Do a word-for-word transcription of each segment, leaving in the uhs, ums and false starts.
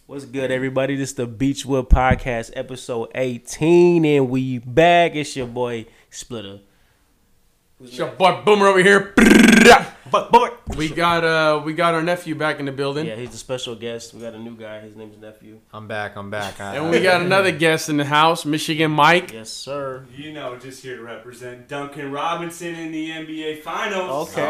What's good, everybody? This is the Beachwood Podcast, episode eighteen, and we back. It's your boy Splitter. Who's it's your boy Boomer over here. But boy, we got uh, we got our nephew back in the building. Yeah, he's a special guest. We got a new guy. His name's Nephew. I'm back. I'm back. I, and we got another guest in the house, Michigan Mike. Yes, sir. You know, just here to represent Duncan Robinson in the N B A Finals. Okay.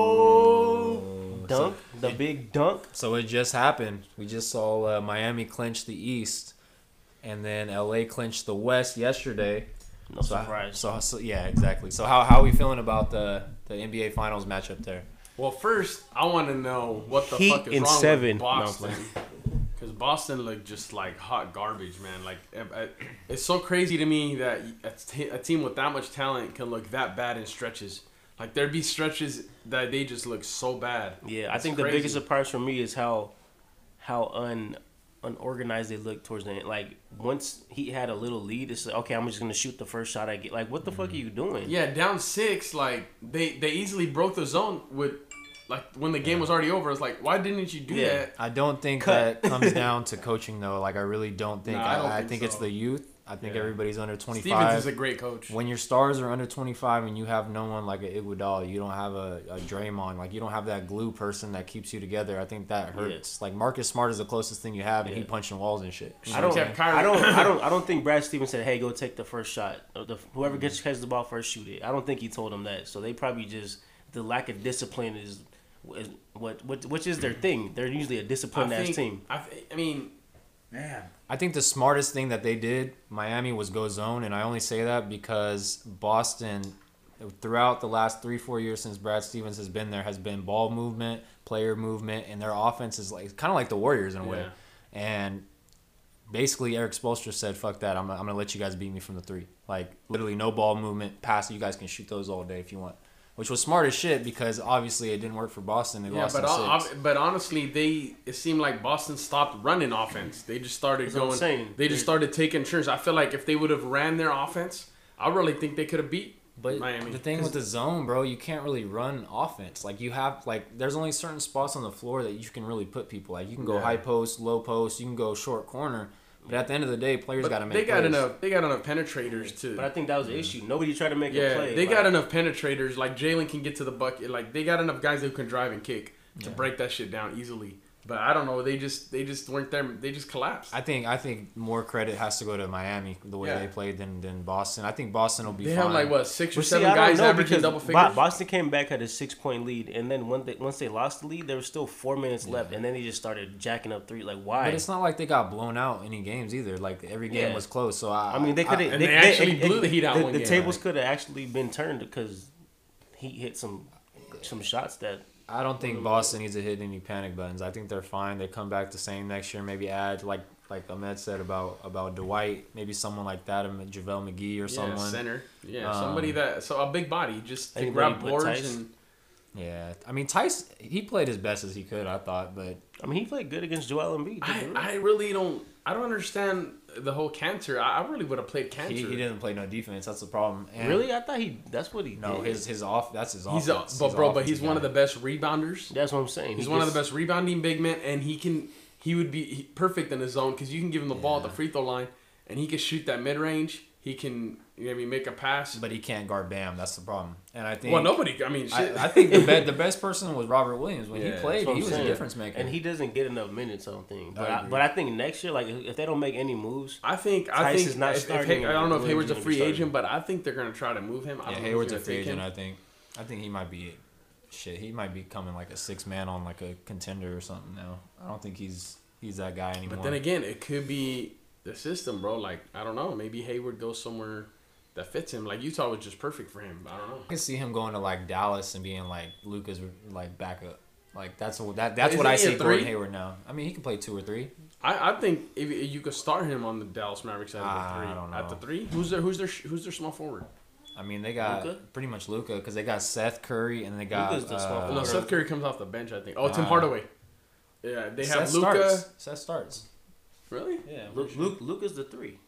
Oh. Dunk, the big dunk. So it just happened. We just saw uh, Miami clinch the East, and then L A clinched the West yesterday. No so surprise. So, so yeah, exactly. So how how are we feeling about the the N B A Finals matchup there? Well, first I want to know what the Heat fuck is in wrong seven. with Boston. Because Boston looked just like hot garbage, man. Like it's so crazy to me that a, t- a team with that much talent can look that bad in stretches. Like, there'd be stretches that they just look so bad. Yeah, I it's think crazy. the biggest surprise for me is how how un unorganized they look towards the end. Like, once he had a little lead, it's like, okay, I'm just going to shoot the first shot I get. Like, what the mm-hmm. fuck are you doing? Yeah, down six, like, they, they easily broke the zone with, like, when the game yeah. was already over. It's like, why didn't you do yeah. that? I don't think Cut. that comes down to coaching, though. Like, I really don't think. Nah, I, don't I, think I think so. it's the youth. I think yeah. everybody's under twenty-five. Stevens is a great coach. When your stars are under twenty-five and you have no one like a Iguodala, you don't have a, a Draymond, like you don't have that glue person that keeps you together. I think that hurts. Yeah. Like Marcus Smart is the closest thing you have, and yeah. he punching walls and shit. I don't, I don't, I don't, I don't think Brad Stevens said, "Hey, go take the first shot. The, whoever gets catches the ball first, shoot it." I don't think he told him that. So they probably just the lack of discipline is, is what, what, which is their thing. They're usually a disciplined ass team. I, I mean. Man, I think the smartest thing that they did, Miami, was go zone, and I only say that because Boston, throughout the last three, four years since Brad Stevens has been there, has been ball movement, player movement, and their offense is like kind of like the Warriors in a way. Yeah. And basically, Eric Spoelstra said, "Fuck that! I'm I'm gonna let you guys beat me from the three. Like literally, no ball movement, pass. You guys can shoot those all day if you want." Which was smart as shit because obviously it didn't work for Boston. They yeah, lost but in all, six. but honestly, they it seemed like Boston stopped running offense. They just started That's going. What I'm saying. They just started taking turns. I feel like if they would have ran their offense, I really think they could have beat but Miami. The thing with the zone, bro, you can't really run offense. Like you have like there's only certain spots on the floor that you can really put people. Like you can go yeah. high post, low post, you can go short corner. But at the end of the day, players got to make. They got plays. enough. They got enough penetrators too. But I think that was the issue. Nobody tried to make yeah, a play. they like, got enough penetrators. Like Jalen can get to the bucket. Like they got enough guys who can drive and kick to yeah. break that shit down easily. But I don't know. They just they just weren't there. They just collapsed. I think I think more credit has to go to Miami the way yeah. they played than, than Boston. I think Boston will be. They fine. have like what six or well, seven see, guys know, averaging double figures. Boston came back had a six point lead, and then when they, once they lost the lead, there was still four minutes yeah. left, and then they just started jacking up three. Like why? But it's not like they got blown out any games either. Like every game yeah. was close. So I, I mean, they could have. And they, they actually they, blew the Heat out the, one the game. tables Right? could have actually been turned because he hit some some shots that. I don't think Boston needs to hit any panic buttons. I think they're fine. They come back the same next year. Maybe add like like Ahmed said about about Dwight. Maybe someone like that, JaVale McGee or yeah, someone. Center. Yeah, um, somebody that so a big body just to grab boards and. Yeah, I mean Tice. He played as best as he could, I thought, but I mean he played good against Joel Embiid. I, I really don't. I don't understand the whole Cantor. I, I really would have played Cantor. He, he didn't play no defense. That's the problem. And really, I thought he. That's what he. No, did. his his off. That's his he's offense. A, but his bro, but he's guy. one of the best rebounders. That's what I'm saying. He's he one gets, of the best rebounding big men, and he can. He would be he, perfect in his zone because you can give him the yeah. ball at the free throw line, and he can shoot that mid range. He can, you know what I mean, make a pass. But he can't guard Bam. That's the problem. And I think. Well, nobody. I mean, shit. I, I think the be, the best person was Robert Williams when yeah, he played. He was saying. a difference maker. And he doesn't get enough minutes. I don't think. But I I, but I think next year, like if they don't make any moves, I think I Tice think is not if, starting. if Hay, I don't know if Hayward's a free starting. agent, but I think they're gonna try to move him. I yeah, don't Hayward's know a if free take agent. him. I think. I think he might be. Shit, he might be coming like a six man on like a contender or something now. I don't think he's he's that guy anymore. But then again, it could be the system, bro. Like I don't know. Maybe Hayward goes somewhere that fits him. Like Utah was just perfect for him. I don't know. I can see him going to like Dallas and being like Luka's like backup. Like that's what that that's Isn't what I he a see Gordon three? Hayward now. I mean, he can play two or three. I, I think if if you could start him on the Dallas Mavericks at the Ah, three. I don't At the know. three, who's their who's their who's their small forward? I mean, they got Luka? pretty much Luka because they got Seth Curry and they got. Luka's the small uh, no, forward. Seth Curry comes off the bench. I think. Oh, Tim Uh, Hardaway. Yeah, they have Seth Luka. starts. Seth starts. Really? Yeah. Luke, Luke Luka's the three.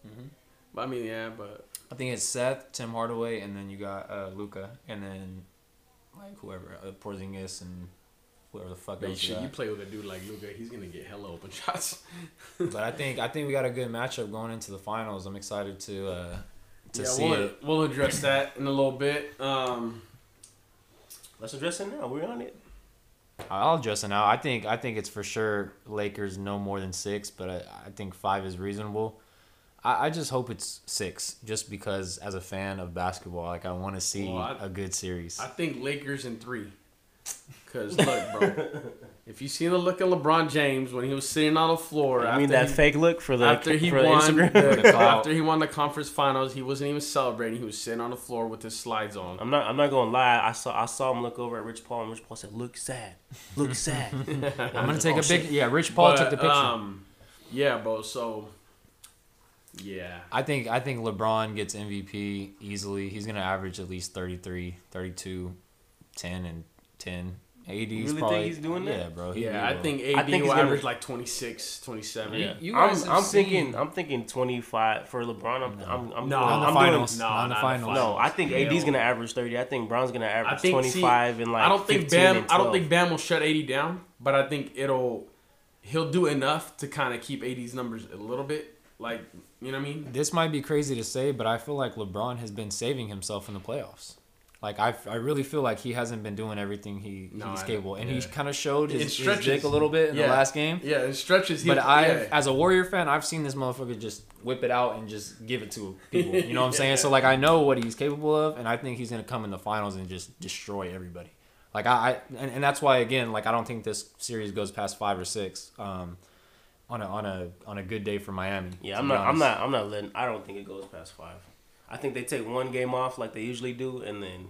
I mean, yeah, but I think it's Seth, Tim Hardaway, and then you got uh, Luka, and then like whoever uh, Porzingis and whoever the fuck Man, else shit, you you got. play with a dude like Luka, he's gonna get hella open shots. But I think I think we got a good matchup going into the finals. I'm excited to uh, to yeah, see we'll, it. we'll address that in a little bit. Um, Let's address it now. We're on it. I'll address it now. I think I think it's for sure Lakers no more than six, but I, I think five is reasonable. I, I just hope it's six, just because as a fan of basketball, like I want to see Well, I- a good series. I think Lakers in three. Cause look, bro, if you see the look of LeBron James when he was sitting on the floor, I mean after that he, fake look for the after he for the won Instagram. the, The clout. after he won the conference finals, he wasn't even celebrating. He was sitting on the floor with his slides on. I'm not. I'm not gonna lie. I saw. I saw him look over at Rich Paul, and Rich Paul said, "Look sad. Look sad." I'm gonna take a big yeah. Rich Paul But, took the picture. Um, yeah, bro. So, yeah. I think I think LeBron gets M V P easily. He's gonna average at least thirty-three, thirty-two, ten, and ten. A D's You really probably, think he's doing that? Yeah, bro. He Yeah, he I will. think A D I think will he's gonna- average like twenty-six, twenty-seven. Yeah. You I'm, guys have I'm seen- thinking. I'm thinking twenty-five for LeBron. I'm. I'm. I'm No, doing, Not in the I'm finals. Doing, No, Not in the not finals. no, I think A D's Hell. gonna average thirty. I think Brown's gonna I average think twenty-five see, and like. I don't think fifteen Bam. and I don't twelve. think Bam will shut A D down, but I think it'll. He'll do enough to kind of keep A D's numbers a little bit, like you know what I mean. This might be crazy to say, but I feel like LeBron has been saving himself in the playoffs. Like I, I really feel like he hasn't been doing everything he, No, he's I- capable, and yeah. he kind of showed It his, his stretches. dick a little bit in Yeah. the last game. Yeah, it stretches. He, But I, yeah. as a Warrior fan, I've seen this motherfucker just whip it out and just give it to people. You know what I'm saying? So like I know what he's capable of, and I think he's gonna come in the finals and just destroy everybody. Like I, I and, and that's why again, like I don't think this series goes past five or six. Um, on a on a on a good day for Miami. Yeah, to I'm be not. I'm honest. not. I'm not letting. I don't think it goes past five. I think they take one game off like they usually do, and then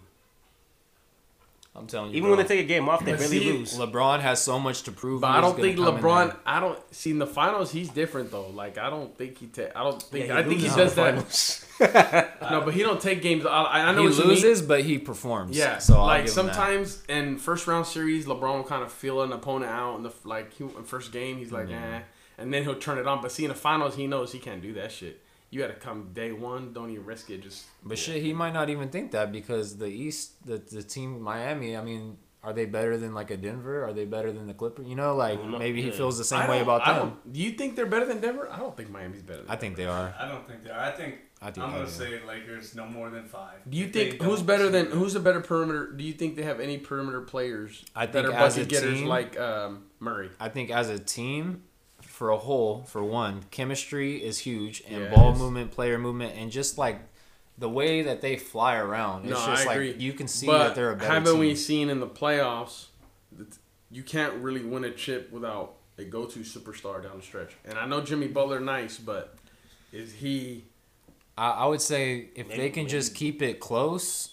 I'm telling you, even bro. when they take a game off, they But really see, lose. LeBron has so much to prove. But He's I don't gonna think come in LeBron. there. I don't see in the finals. He's different though. Like I don't think he. Ta- I don't think. Yeah, I think he loses does in the that. No, but he don't take games. I, I know He what you mean. loses, but he performs. Yeah, so I'll like give him that. sometimes in first round series, LeBron will kind of feel an opponent out in the like he, in first game. He's like, Yeah. eh, and then he'll turn it on. But see, in the finals, he knows he can't do that shit. You got to come day one. Don't even risk it. Just But shit, he might not even think that because the East, the the team Miami. I mean, are they better than like a Denver? Are they better than the Clippers? You know, like No, maybe he yeah. feels the I same way don't- about I them. don't- Do you think they're better than Denver? I don't think Miami's better. Than I think they are. I don't think they are. I think, I think I'm they gonna do. say Lakers no more than five. Do you If they think who's don't, better than shit. who's a better perimeter? Do you think they have any perimeter players I that think are as a bucket getters team- like um, Murray? I think as a team, for a whole, for one, chemistry is huge, and Yeah, ball it is. movement, player movement, and just like the way that they fly around, it's No, just I like agree. you can see But that they're a better haven't team. we seen in the playoffs that you can't really win a chip without a go-to superstar down the stretch? And I know Jimmy Butler nice, but is he? I, I would say if Maybe- they can just maybe. keep it close,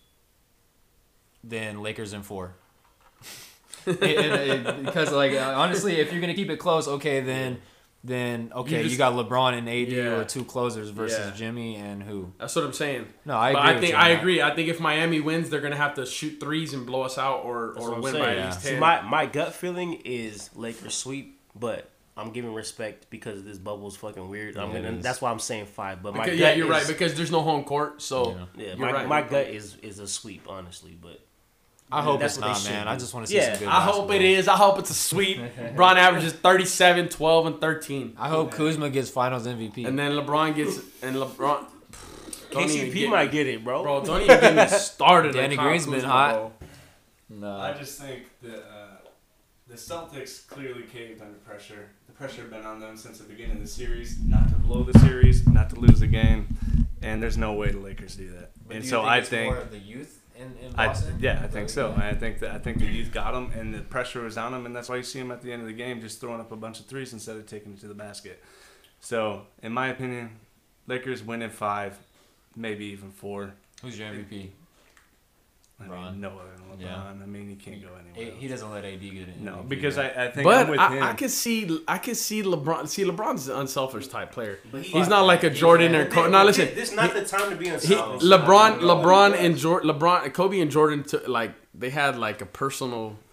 then Lakers in four. It- it- it- because like uh, honestly, if you're gonna keep it close, okay, then then okay, you, just- got LeBron and A D Yeah. or two closers versus Yeah. Jimmy and who? That's what I'm saying. No, I agree. but I with think you on I that. agree. I think if Miami wins, they're gonna have to shoot threes and blow us out, or That's or what I'm win saying. by at Yeah. least See, ten. my my gut feeling is Lakers sweep, but I'm giving respect because this bubble's fucking weird. I'm Yeah, it gonna. is. That's why I'm saying five. But my Because- gut yeah, you're is, right because there's no home court, so Yeah. Yeah, you're my, right. my gut is is a sweep, honestly. But I hope That's it's what they not, should man. do. I just want to see Yeah, some good I hope it basketball. is. I hope it's a sweep. LeBron averages thirty-seven, twelve, and thirteen, I hope Kuzma gets Finals M V P. and then LeBron gets and LeBron. Don't even K C P get might me- get it, bro. Bro, don't even get me started. Danny on Kyle Green's been Kuzma, hot. bro. no. I just think that uh, the Celtics clearly caved under pressure. The pressure had been on them since the beginning of the series, not to blow the series, not to lose the game, and there's no way the Lakers do that. But and do you so think I it's think, more of the youth in, in I Boston. yeah, I think so. I think that I think the youth got them, and the pressure was on them, and that's why you see them at the end of the game just throwing up a bunch of threes instead of taking it to the basket. So, in my opinion, Lakers win in five, maybe even four. Who's your M V P? I LeBron. mean, no other than LeBron. Yeah. I mean, he can't go anywhere. A- he doesn't let A D get it. No, because I, I think But I'm with I, him. I can see, I can see LeBron. See, LeBron's an unselfish type player. But he- He's not like a Jordan or Kobe. Now listen, this is not the time to be he, unselfish. LeBron, LeBron and Jordan, LeBron, Kobe and Jordan, took, like they had like a personal,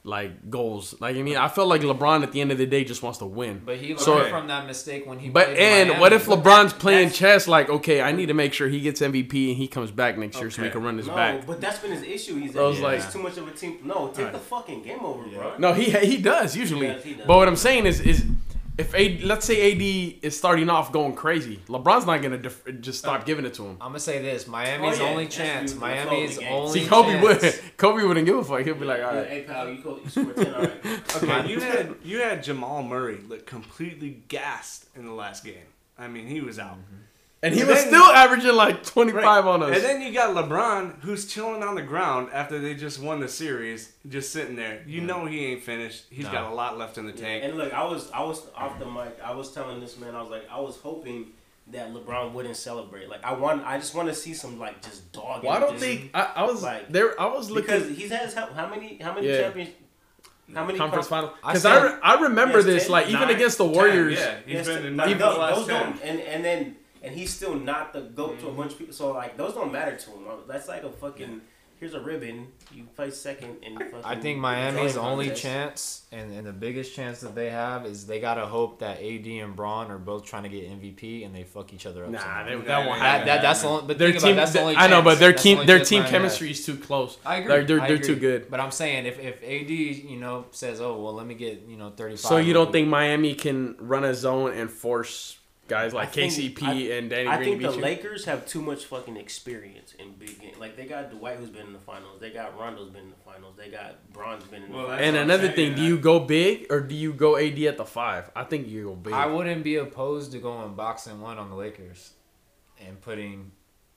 like goals. Like I mean, I feel like LeBron at the end of the day just wants to win. But he learned So- from that mistake when he. But played in and Miami. what if LeBron's playing that's- chess? Like, okay, I need to make sure he gets M V P and he comes back next year so we Okay. can run this No, back. but that's been his issue. He's, Bro's he's like- too much of a team. No, take the fucking game over, bro. No, he he does usually. He does, he does. But what I'm saying is is if a let's say A D is starting off going crazy, LeBron's not gonna def- just stop giving it to him. I'm gonna say this: Miami's Oh, yeah. only That's chance. usually the flow of Miami's the game. only. See, Kobe chance. would Kobe wouldn't give a fuck. He'll be like, all Yeah, right. hey pal, you, go, you scored ten. All right. Okay, you had you had Jamal Murray look completely gassed in the last game. I mean, he was out. And he And was then- still averaging like twenty-five Right. on us. And then you got LeBron, who's chilling on the ground after they just won the series, just sitting there. You know he ain't finished. He's No. got a lot left in the tank. And look, I was I was off the mic. I was telling this man, I was like, I was hoping that LeBron wouldn't celebrate. Like I want, I just want to see some like just dog. Why don't just, they? I, I was like- there. I was looking Because he's has how, how many how many Yeah. champions? How many conference con- final I because said- I, re- I remember Yes, this ten, like even Nine, against the ten, Warriors. yeah, he's Yes, been in like, nine of those, the last those ten. don't, and and then and he's still not the goat to a bunch of people. So like those don't matter to him. That's like a fucking. Here's a ribbon. You play second in fucking. I think Miami's drawing only contest. chance, and, and the biggest chance that they have is they gotta hope that A D and Braun are both trying to get M V P and they fuck each other up. Nah, somehow. they, Nah, that won't nah, happen. that, that that's the only. But Their think team, about it, that's the only. I know, but chance. their That's the team, only their chance team Miami has. chemistry is too close. I agree. They're they're, I they're agree. too good. But I'm saying if if A D you know says, oh well, let me get you know thirty-five. So you don't of think Miami can run a zone and force guys like I think- K C P I- and Danny I Green think to the beat you? Lakers have too much fucking experience in big games. Like they got Dwight who's been in the finals. They got Rondo's been in the finals. They got Bron's been in the Well, finals. And That's what I'm another saying, thing, do I- you go big or do you go A D at the five? I think you go big. I wouldn't be opposed to going boxing one on the Lakers, and putting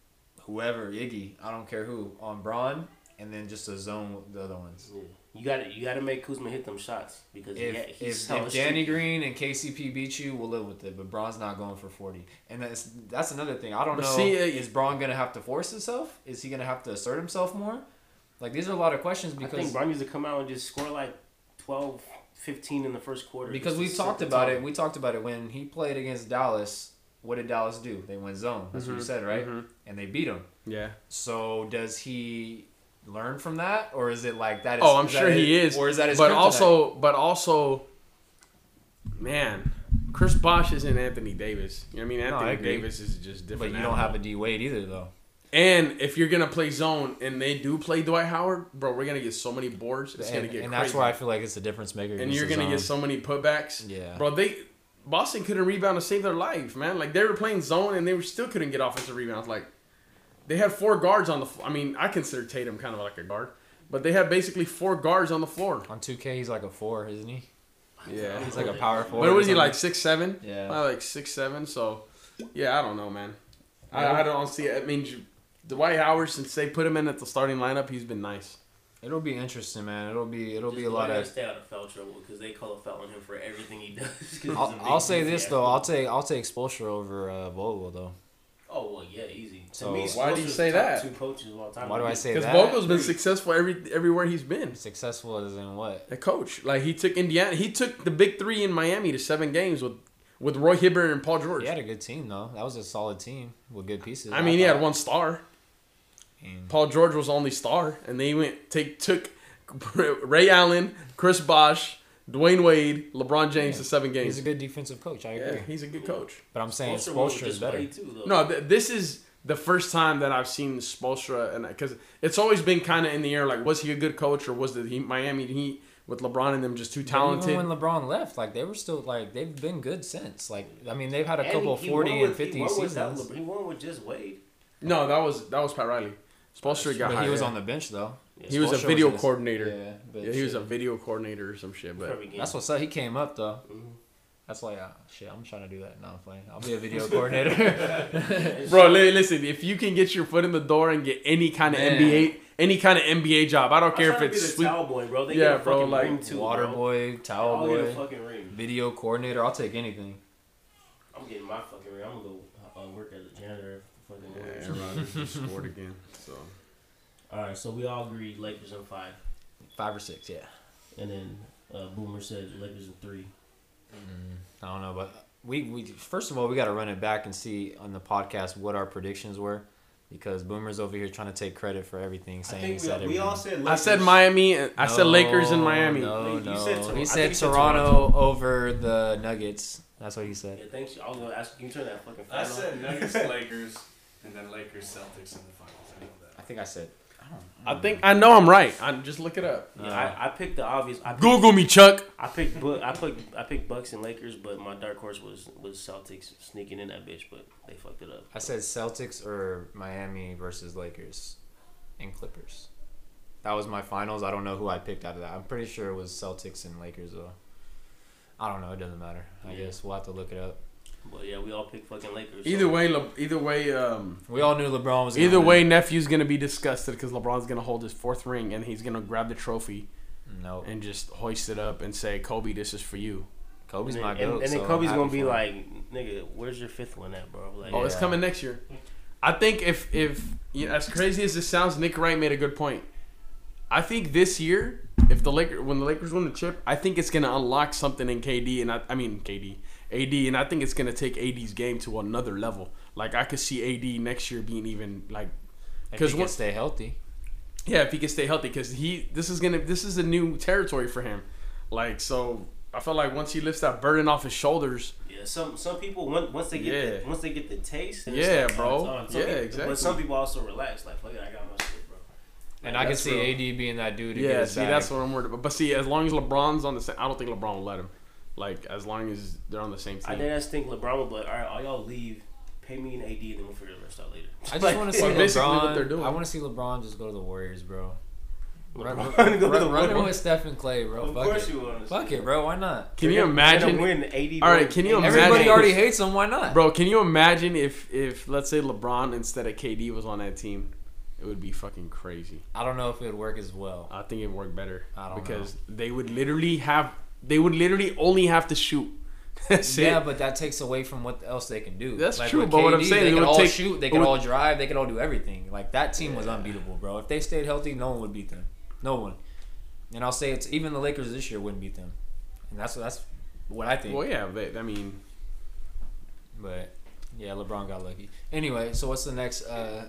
whoever Iggy, I don't care who, on Braun, and then just a zone with the other ones. Yeah. You got to you got to make Kuzma hit them shots because If, yeah, he's if, hella if Danny streaky. Green and K C P beat you, we'll live with it. But Braun's not going for forty, and that's that's another thing. I don't But know. see, uh, is Braun gonna have to force himself? Is he gonna have to assert himself more? Like these are a lot of questions I because think Bron needs to come out and just score like twelve, fifteen in the first quarter. because just we've to set talked the about tone. it. We talked about it when he played against Dallas. What did Dallas do? They went zone. That's what you said, right? mhm. And they beat him. Yeah. So does he learn from that, or is it like that? Is, Oh, I'm is sure that he his- is. Or is that his? But kryptonite? also, but also, man, Chris Bosh isn't Anthony Davis. You know what I mean? I Anthony agree. Davis is just but different. you don't have a D Wade either, though. And if you're gonna play zone and they do play Dwight Howard, bro, we're gonna get so many boards. It's and gonna get and crazy. that's where I feel like it's a difference maker. and against you're the gonna get zone. so many putbacks. Yeah. Bro, they Boston couldn't rebound to save their life, man. Like they were playing zone and they were still couldn't get offensive rebounds. Like they had four guards on the. F- I mean, I consider Tatum kind of like a guard, but they had basically four guards on the floor. On two K, he's like a four, isn't he? Yeah, He's like a power forward. But or was he something. like six seven? Yeah. Probably like six seven. So, yeah, I don't know, man. I, I don't see it. I mean, you- Dwight Howard, since they put him in at the starting lineup, he's been nice. It'll be interesting, man. It'll be it'll Just be a lot gotta of. stay out of foul trouble because they call a foul on him for everything he does. 'cause he's a I'll, big I'll say goofy this ass though. dude. I'll take I'll take Spoelstra over uh, Vogel though. Oh well, yeah, easy. To So me, why do you Spoelstra's say the top that? Two coaches of all time. Why do I say Because that? Vogel's been successful every everywhere he's been. Successful as in what? A coach, like he took Indiana, he took the big three in Miami to seven games with with Roy Hibbert and Paul George. He had a good team though. That was a solid team with good pieces. I mean, he had thought. one star. And Paul George was the only star, and they went take took Ray Allen, Chris Bosh, Dwayne Wade, LeBron James to seven games. he's a good defensive coach. I agree. Yeah, he's a good coach. But I'm saying Spoelstra won Spoelstra is just better. way too, though. No, th- this is the first time that I've seen Spoelstra, and because it's always been kind of in the air, like was he a good coach or was the he, Miami Heat with LeBron and them just too But talented? even when LeBron left, like they were still like they've been good since. Like I mean, they've had a And couple he- he forty won and with- fifty he won without seasons. LeBron. He won with just Wade. No, that was that was Pat Riley. Spoelstra got But hired. he was on the bench though. He was a Spoelstra video was a- coordinator. Yeah, but Yeah, he was a shit. video coordinator or some shit. But Every game. That's what's up. He came up though. Mhm. That's why, uh, shit, I'm trying to do that. No, I'm playing. I'll be a video coordinator. bro, li- listen, if you can get your foot in the door and get any kind of Man. N B A, any kind of N B A job, I don't I'm care if trying to it's be the sweep. towel boy, bro. They Yeah, get a bro, fucking like, ring too, Water bro. boy, towel I'll get a boy, fucking ring. video coordinator. I'll take anything. I'm getting my fucking ring. I'm gonna go uh, work as a janitor. For fucking Yeah, Warriors. Aaron Rodgers just scored again. So All right, so we all agree Lakers in five, Five or six, yeah. and then uh, Boomer said Lakers in three. I don't know, but we, we first of all we got to run it back and see on the podcast what our predictions were, because Boomer's over here trying to take credit for everything, I saying he think said we, we everything. all said. Lakers. I said Miami. and I said Lakers and Miami. No, You no. said Tor- I he think said you said Toronto, Toronto. over the Nuggets. That's what he said. Yeah, thanks. I was gonna ask. Can you turn that fucking? I fan said on? Nuggets, Lakers, and then Lakers, Celtics in the finals. I know that. I think I said. I don't. I think I know I'm right. I just look it up. Yeah, I, I picked the obvious. I picked, Google me, Chuck. I picked. Bu- I put. I picked Bucks and Lakers, but my dark horse was was Celtics sneaking in that bitch, but they fucked it up. I said Celtics or Miami versus Lakers, and Clippers. That was my finals. I don't know who I picked out of that. I'm pretty sure it was Celtics and Lakers though. I don't know. It doesn't matter. I Yeah. guess we'll have to look it up. But yeah, we all picked fucking Lakers. Either so- way, Le- either way, um, We all knew LeBron was. Gonna either win. way, nephew's gonna be disgusted because LeBron's gonna hold his fourth ring and he's gonna grab the trophy No, and just hoist it up and say, "Kobe, this is for you." Kobe's and my then, goat. and, and then so Kobe's I'm gonna happy be for him. like, "Nigga, where's your fifth one at, bro?" Like, Oh, it's Yeah. coming next year. I think if if you know, as crazy as this sounds, Nick Wright made a good point. I think this year, if the Lakers when the Lakers win the chip, I think it's gonna unlock something in K D and I, I mean K D, A D, and I think it's gonna take A D's game to another level. Like I could see A D next year being even like, if because he can stay healthy. yeah, if he can stay healthy, because he this is gonna this is a new territory for him. Like so, I feel like once he lifts that burden off his shoulders. yeah, some some people once once they get Yeah. the, once they get the taste, then Yeah, it's like, bro. oh, it's on. Some Yeah, people- exactly. But some people also relax, like, fuck it, I got my shit, bro. And Like, I can that's see real. A D being that dude. To get Yeah, his see, bag. that's what I'm worried about. But see, as long as LeBron's on the same, I don't think LeBron will let him. Like as long as they're on the same I team. think that's think LeBron will be like, all right, all y'all leave, pay me an A D, and then we'll figure the rest out later. I just Like, want to see Well, basically LeBron. what they're doing. I want to see LeBron just go to the Warriors, bro. Run, LeBron run, go to run, the run Warriors. with Steph and Clay, bro. Of Fuck course it. you want to. Fuck it, bro. Why not? Can you imagine? Win A D? All right, can you imagine- Everybody already hates him. Why not? Bro, can you imagine if if let's say LeBron instead of K D was on that team? It would be fucking crazy. I don't know if it would work as well. I think it'd work better. I don't because they would literally have they would literally only have to shoot. That's Yeah, it. but that takes away from what else they can do. That's like true, with but what I'm K D, saying, they it could would all take- shoot, they it could would- all drive, they could all do everything. Like that team was Yeah. unbeatable, bro. If they stayed healthy, no one would beat them. No one. And I'll say it's even the Lakers this year wouldn't beat them. And that's that's what I think. Well, yeah, but I mean, But yeah, LeBron got lucky. Anyway, so what's the next? Uh...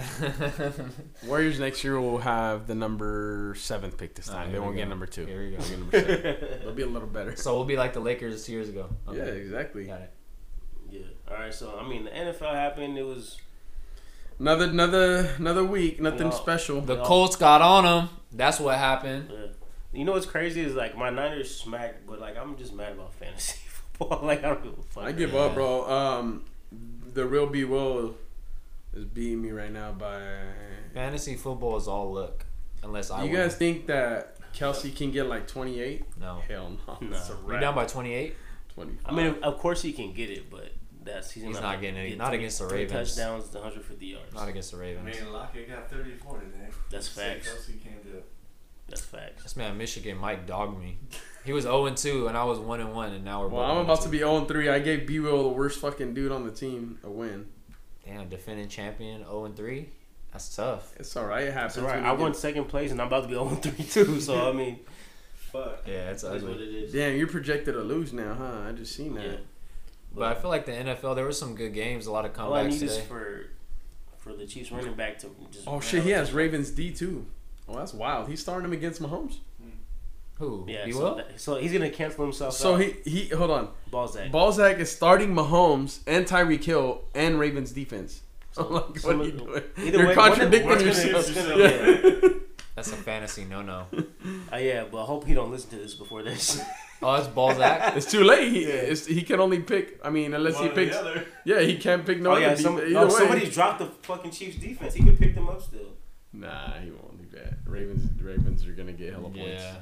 Warriors next year will have the number seventh pick this Ah, time. here they we won't get go. number two. Here we go. They'll get number seven. They'll be a little better. So we'll be like the Lakers two years ago. Okay. Yeah, exactly. Got it. Yeah. All right. So I mean, the N F L happened. It was Another another another week. Nothing Yeah. special. The Yeah. Colts got on them. That's what happened. uh, you know what's crazy is like my Niners smacked, but like I'm just mad about fantasy football. Like I don't give a fuck. I give Yeah. up, bro. Um, the real B Will is beating me right now by. Fantasy football is all luck, unless I. You win. guys think that Kelsey can get like twenty-eight? No. Hell no. No. It's a We're wrap. down by twenty-eight. twenty-five. I mean, of course he can get it, but that's he's, He's not, not getting any- get not three- against the three Ravens. touchdowns, one hundred fifty yards. Not against the I Ravens. mean, Lockett got thirty-four today. That's Say facts. Kelsey can't do it. That's facts. This man, Michigan, Mike dogged me. He was zero and two, and I was one and one, and now we're. Well, both I'm oh and about to two. be zero and three. I gave B Will, the worst fucking dude on the team, a win. Damn, defending champion, zero and three. That's tough. It's all right. It happens. That's right. when I you won get- second place, and I'm about to be zero and three too. So I mean, fuck. Yeah, it's That's what ugly. it is. Damn, you're projected to lose now, huh? I just seen that. Yeah. But I feel like the N F L, there were some good games, a lot of All I comebacks need is today. for for the Chiefs running back to just. Oh shit, he has Ravens D too. Oh, that's wild. He's starting him against Mahomes. Who? Yeah, You so, will? that, so he's gonna cancel himself. So out. he he hold on. Balzac. Balzac is starting Mahomes and Tyreek Hill and Ravens defense. So- I'm like, so what are look- you doing? either You're way, contradicting one of- yourself. it's gonna- yeah. That's a fantasy no no. Uh, yeah, but I hope he don't listen to this before this. Oh, it's Balzac. It's too late. He Yeah. it's, he can only pick. I mean, unless One he or picks. the other. Yeah, he can't pick no oh other. yeah, def- some, either oh, way. somebody dropped the fucking Chiefs defense. He could pick them up still. Nah, he won't do that. Ravens Ravens are gonna get hella points. Yeah.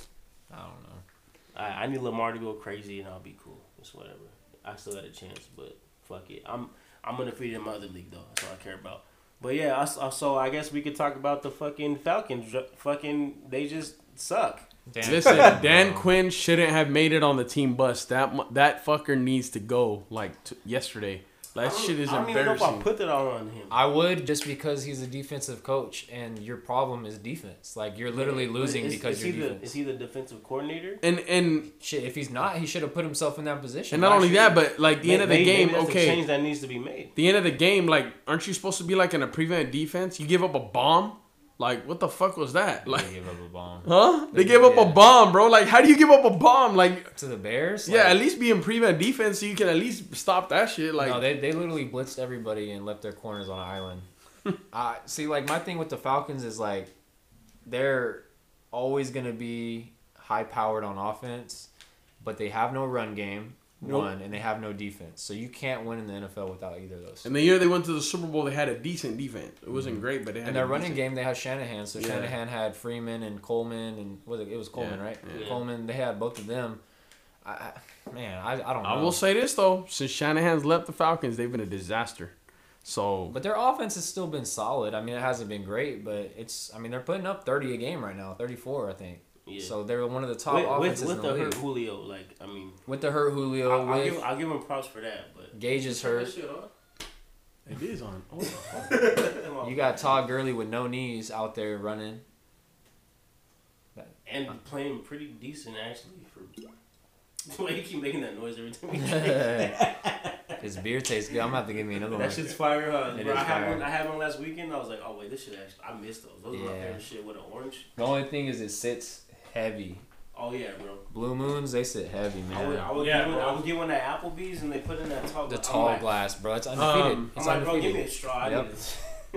I don't know. I, I need Lamar to go crazy and I'll be cool. It's whatever. I still got a chance, but fuck it. I'm I'm undefeated in my other league though. That's all I care about. But yeah, I, I, so I guess we could talk about the fucking Falcons. Dr- Fucking, they just suck. Dan Listen, Quinn, Dan bro. Quinn shouldn't have made it on the team bus. That mu- that fucker needs to go like t- yesterday. That shit is I don't even know if I embarrassing. put that all on him. I would, just because he's a defensive coach and your problem is defense. Like you're literally But losing is, because is you're he the, defense. is he the defensive coordinator? And and Shit, if he's not, he should have put himself in that position. and not only Last that, but like the end of the Maybe- game, maybe that's okay. a change that needs to be made. The end of the game, like, aren't you supposed to be like in a prevent defense? You give up a bomb? Like, what the fuck was that? year, Like, they gave up a bomb huh? They gave up Yeah. a bomb, bro. Like, how do you give up a bomb? Like, to the Bears. yeah, Like, at least be in prevent defense so you can at least stop that shit. Like, no, they they literally blitzed everybody and left their corners on an island. uh, see, like my thing with the Falcons is like they're always gonna be high powered on offense, but they have no run game. Nope. One, and they have no defense, so you can't win in the N F L without either of those. and the year they went to the Super Bowl, they had a decent defense. It wasn't great, but they had And a their running decent- game, they had Shanahan. So Yeah. Shanahan had Freeman and Coleman, and was it? It was Coleman, Yeah. right? Yeah. Coleman. They had both of them. I, I, man, I, I don't know. I will say this, though. Since Shanahan's left the Falcons, they've been a disaster. So, But their offense has still been solid. I mean, it hasn't been great, but it's. I mean, they're putting up thirty a game right now, thirty-four, I think. Yeah. So they're one of the top with, with, offenses with in the the hurt league. Julio, like I mean, With the hurt Julio, I'll, I'll with give I'll give him props for that. But Gage is Turn that hurt. shit on. it is on. Oh, Come on. You got Todd Gurley with no knees out there running. and playing pretty decent actually for. Why you keep making that noise every time you drink? His beer tastes good. I'm gonna have to give me another one. That shit's fire, huh? It Bro, is I had fire. one. I had one last weekend. I was like, oh wait, this shit actually. I missed those. Those are my Yeah. favorite shit with an orange. The only thing is, it sits heavy. Oh yeah, bro. Blue Moons, they sit heavy, I would, man. I would, Yeah, get one, bro. I would get one at Applebee's and they put in that tall. The I'm tall like, glass, bro. It's undefeated. Um, it's I'm like, bro, give undefeated. me a straw. I Yep. need this.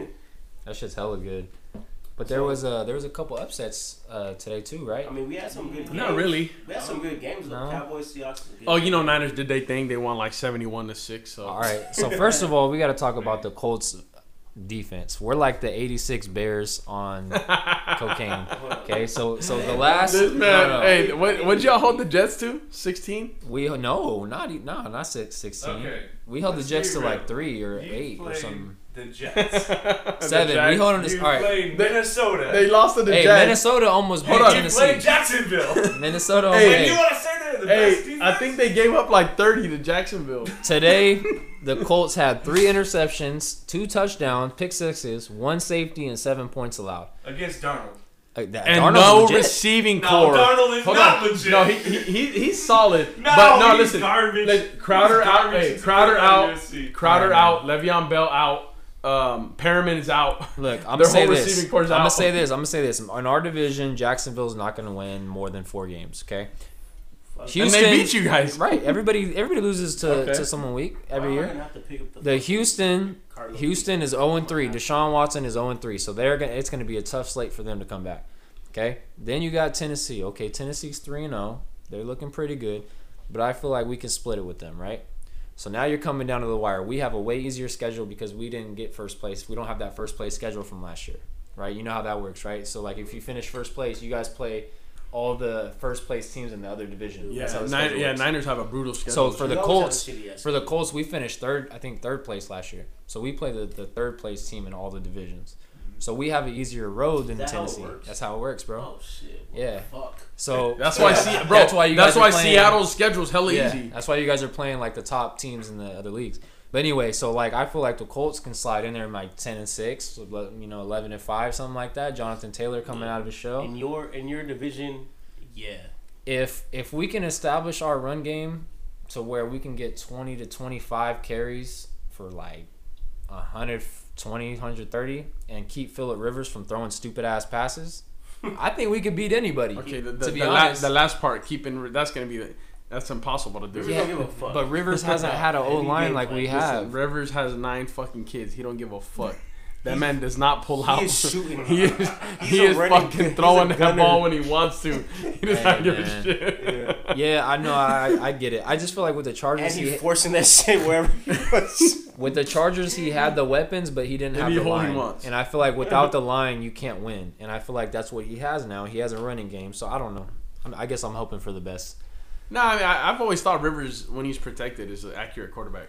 That shit's hella good. But there was a there was a couple upsets uh, today too, right? I mean, we had some good. games. not really. We had some good games. though. No. Cowboys, Seahawks. was good. Oh, you know, Niners did they thing. They won like seventy-one to six. So, All right. So first of all, we got to talk about the Colts defense. We're like the eighty-six Bears on cocaine. Okay, so so the last This man, no, no. hey, what what'd y'all hold the Jets to? Sixteen. we no not e- no not six, sixteen. Okay. We held Let's the Jets be to like real. three or You eight or played something. The Jets. Seven. We hold on to You all right. played Minnesota. They lost to the Hey, Jets. Minnesota almost beat Hold on. you Tennessee. played Jacksonville. Minnesota. Hey, And you almost- want to say they're the best Hey, defense? I think they gave up like thirty to Jacksonville. Today, the Colts had three interceptions, two touchdowns, pick sixes, one safety, and seven points allowed. Against Darnold. Uh, that- And Darnold's no legit. receiving No, core. Darnold is Hold not on. legit. No, he, he, he he's solid. No, but no, he's listen. garbage. Let- Crowder He's out. garbage. Hey, He's Crowder good out. at U S C. Crowder Alright, out. Le'Veon Bell out. Um, Perriman is out. Look, I'm Their gonna say whole this. receiving I'm core's gonna out. say this. I'm gonna say this. In our division, Jacksonville's not gonna win more than four games. Okay. Fuck. Houston, and they beat you guys. Right. Everybody. Everybody loses to, Okay. to someone weak every Why am I year. gonna have to pick up the The Houston. Cardinals? Houston is zero and three. Deshaun Watson is zero and three. So they're gonna. It's gonna be a tough slate for them to come back. Okay. Then you got Tennessee. Okay. Tennessee's three and zero. They're looking pretty good, but I feel like we can split it with them, right? So now you're coming down to the wire. We have a way easier schedule because we didn't get first place. We don't have that first place schedule from last year, right? You know how that works, right? So like if you finish first place, you guys play all the first place teams in the other division. That's how Yeah, the Nine, schedule yeah. works. Niners have a brutal schedule. So for the We always have Colts, a shitty ass for the schedule. Colts, we finished third. I think third place last year. So we play the, the third place team in all the divisions. So we have an easier road than Is that how it Tennessee. works? That's how it works, bro. Oh shit. What Yeah. the Fuck. So that's why, yeah, Se- bro. That's why you that's guys why are playing, Seattle's schedule's hella yeah, easy. that's why you guys are playing like the top teams in the other leagues. But anyway, so like I feel like the Colts can slide in there like ten and six, you know, eleven and five, something like that. Jonathan Taylor coming out of his show. In your in your division, yeah. If if we can establish our run game to where we can get twenty to twenty-five carries for like one hundred twenty, one hundred thirty and keep Phillip Rivers from throwing stupid ass passes, I think we could beat anybody. Okay, the, the, to be the, la- honest. the last part, keeping that's gonna be the, that's impossible to do. Rivers don't give a fuck. But Rivers hasn't had an Any O line game like we plan. have. Listen, Rivers has nine fucking kids. He don't give a fuck. That man does not pull out. He is shooting. he is, he a is running- fucking he's a throwing that gunner. ball when he wants to. He does Hey, not give man. a shit. Yeah, I know. I I get it. I just feel like with the And Chargers, he he, forcing that shit wherever he was. with the Chargers, he had the weapons, but he didn't have Any the hole he line. wants. And I feel like without the line, you can't win. And I feel like that's what he has now. He has a running game. So I don't know. I, mean, I guess I'm hoping for the best. No, I mean, I, I've always thought Rivers, when he's protected, is an accurate quarterback.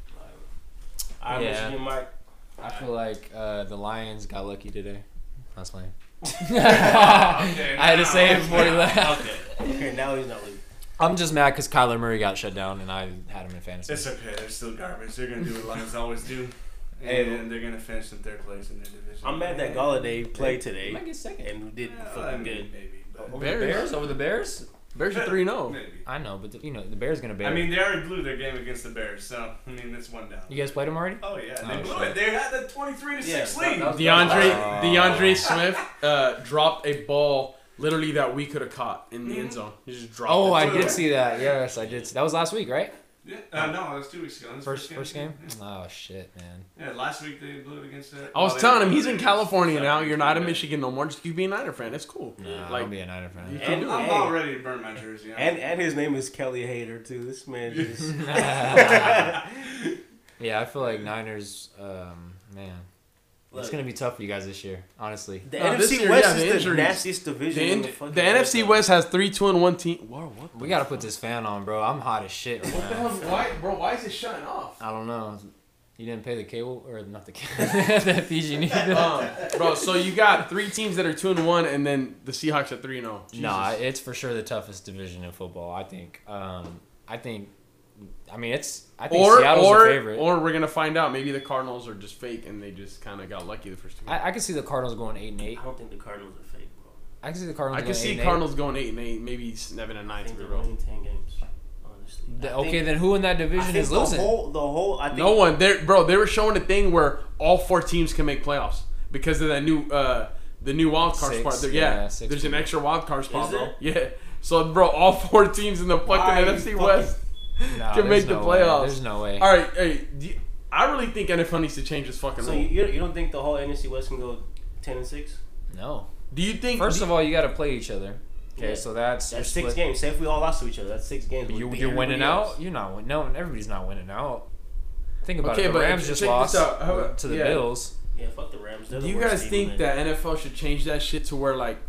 I Yeah. mentioned Mike. I feel like uh, the Lions got lucky today. That's fine. Okay, I had to say it now- before he left. Okay. Okay. Now he's not leaving. I'm just mad because Kyler Murray got shut down and I had him in fantasy. It's okay. They're still garbage. They're gonna do what Lions always do, Hey, and they're gonna finish in third place in their division. I'm mad that Galladay played today They might get second. and did Yeah, I fucking mean, good. maybe. But Over Bears. the Bears? Over the Bears? Bears are three and oh. maybe. I know, but the, you know the Bears gonna bear. I mean, they already blew their game against the Bears, so I mean, it's one down. you guys played them already? Oh yeah, they Oh, blew shit. it. They had the twenty-three to Yeah, six that- lead. that was- DeAndre Oh. DeAndre Swift uh, dropped a ball literally that we could have caught in the end zone. He just dropped Oh, it. I did see that. Yes, I did. See. That was last week, right? Yeah. Uh, no, that was two weeks ago. That was First first game. Yeah. Oh shit, man. Yeah, last week they blew it against the. I was well, they telling him blew he's it in against California the now. Celtics, You're not in yeah. Michigan no more. Just keep being a Niner fan. It's cool. Nah, Like- I'll be a Niner fan. You And- can do I'm it. Hey. about ready to burn my jersey. And and his name is Kelly Hater too. This man just Yeah, I feel like Niners. Um, man, it's Look. gonna be tough for you guys this year, honestly. the No, N F this C year, West yeah, the is the injuries. nastiest division. The, in N- the, fucking the N F C N F L. West has three two and one team. Whoa, what? We gotta put this fan on, bro. I'm hot as shit right What the now. hell? Why, bro? Why is it shutting off? I don't know. You didn't pay the cable or not the cable, the P G E. um, bro, so you got three teams that are two and one, and then the Seahawks at three and zero. Nah, it's for sure the toughest division in football. I think. Um, I think. I mean, it's. I think Or Seattle's or the favorite. or we're gonna find out. Maybe the Cardinals are just fake, and they just kind of got lucky the first two. Games. I, I can see the Cardinals going eight and eight. I don't think the Cardinals are fake, bro. I can see the Cardinals. I can going eight see and eight. Cardinals going eight and eight, maybe seven and I nine to think be they're real. winning ten games. Honestly. The- I okay, think- then who in that I division think is the losing? whole the whole. I think No one, there, bro. They were showing a thing where all four teams can make playoffs because of that new, uh, the new wild card Six, spot. There, yeah, yeah, six there's an people. extra wild card spot, Is bro. there? Yeah. So, bro, all four teams in the fucking Why N F C fucking- West Nah, can there's make the no way. playoffs. There's no way. All right, hey, do you- I really think N F L needs to change this fucking So rule. you, you don't think the whole N F C West can go ten and six? No. Do you think? First do- of all, you got to play each other. Okay, Yeah. so that's, That's you're six split- games. Say if we all lost to each other, that's six games. You, We'll beat you're winning everybody out. else. You're not winning. No, everybody's not winning out. Think about Okay, it. The but Rams check just this lost out. How about- to the yeah. Bills. Yeah, fuck the Rams. They're Do the you worst guys team think in the- that N F L should change that shit to where like,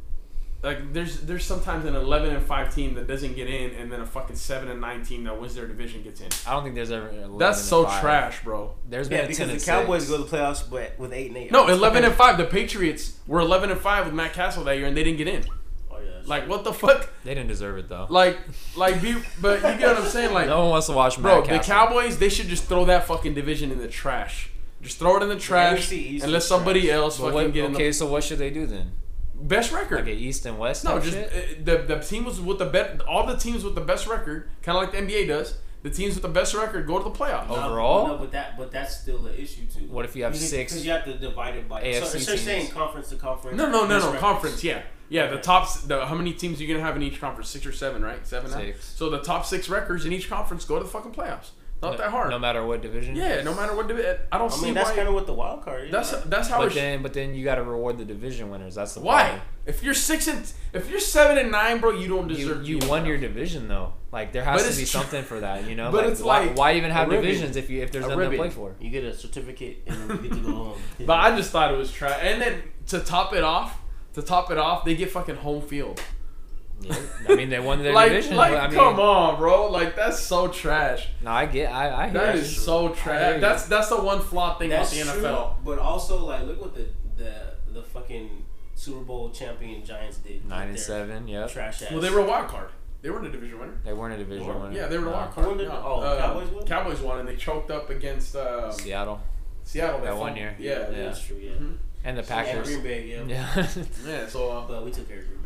like there's there's sometimes an eleven and five team that doesn't get in, and then a fucking seven and nine team that wins their division gets in. I don't think there's ever. eleven That's and so five. trash, bro. There's been Yeah, a because ten the and Cowboys six. go to the playoffs, but with eight and eight. No, eleven and five. The Patriots were eleven and five with Matt Castle that year, and they didn't get in. Oh yeah. that's Like true. what the fuck? They didn't deserve it though. Like like be, but you get what I'm saying? Like, No one wants to watch bro, Matt the Castle. Cowboys they should just throw that fucking division in the trash. Just throw it in the N F trash C East and let is somebody trash. else But fucking what, get in okay, the so what should they do then? best record. Like a East and West? No, type just shit? uh, the the teams with the bet all the teams with the best record, kind of like the N B A does. The teams with the best record go to the playoffs. Oh. No, overall? No, but that but that's still an issue too. What if you have six Because you have to divide it by. A F so, C so you're saying teams? conference to conference. No, no, no, best no. records. Conference, yeah, yeah. The Okay. tops. The how many teams are you gonna have in each conference? Six or seven, right? Seven. now? Six. So the top six records in each conference go to the fucking playoffs. Not no, that hard. No matter what division. Yeah, no matter what. divi- I don't I see mean, that's why. kind of what the wild card is. that's right? that's how But it's. then, but then you got to reward the division winners. That's the Why? problem. If you're six and if you're seven and nine, bro, you don't You, deserve. you to be won in the your playoffs. division though. Like there has But to be it's tr- something for that, you know. But like, it's why, like why even have a ribbon. divisions if you if there's A nothing to ribbon. play for? You get a certificate and then you get to go home. But I just thought it was trash. And then to top it off, to top it off, they get fucking home field. Yeah. I mean, they won their like, division. like, but, I mean, come on, bro. Like that's so trash. No, I get. I I hear That you. is so I hear trash. you. That's that's the one flawed thing That's about the true, N F L. but also like look what the the the fucking Super Bowl champion Giants did. nine with and their seven. Yep. Trash ass. Well, they were a wild card. They weren't a division winner. They weren't a division Were- winner. Yeah, they were a No. wild card. Who did- Yeah. oh, Uh, Cowboys won? Cowboys won, and they choked up against um, Seattle Seattle that they one fumbled. year. Yeah, Yeah. yeah. That's true. Yeah. Mhm. and the And Packers. Green Bay. Yeah. Yeah. Yeah, so uh, But we took care of Green Bay.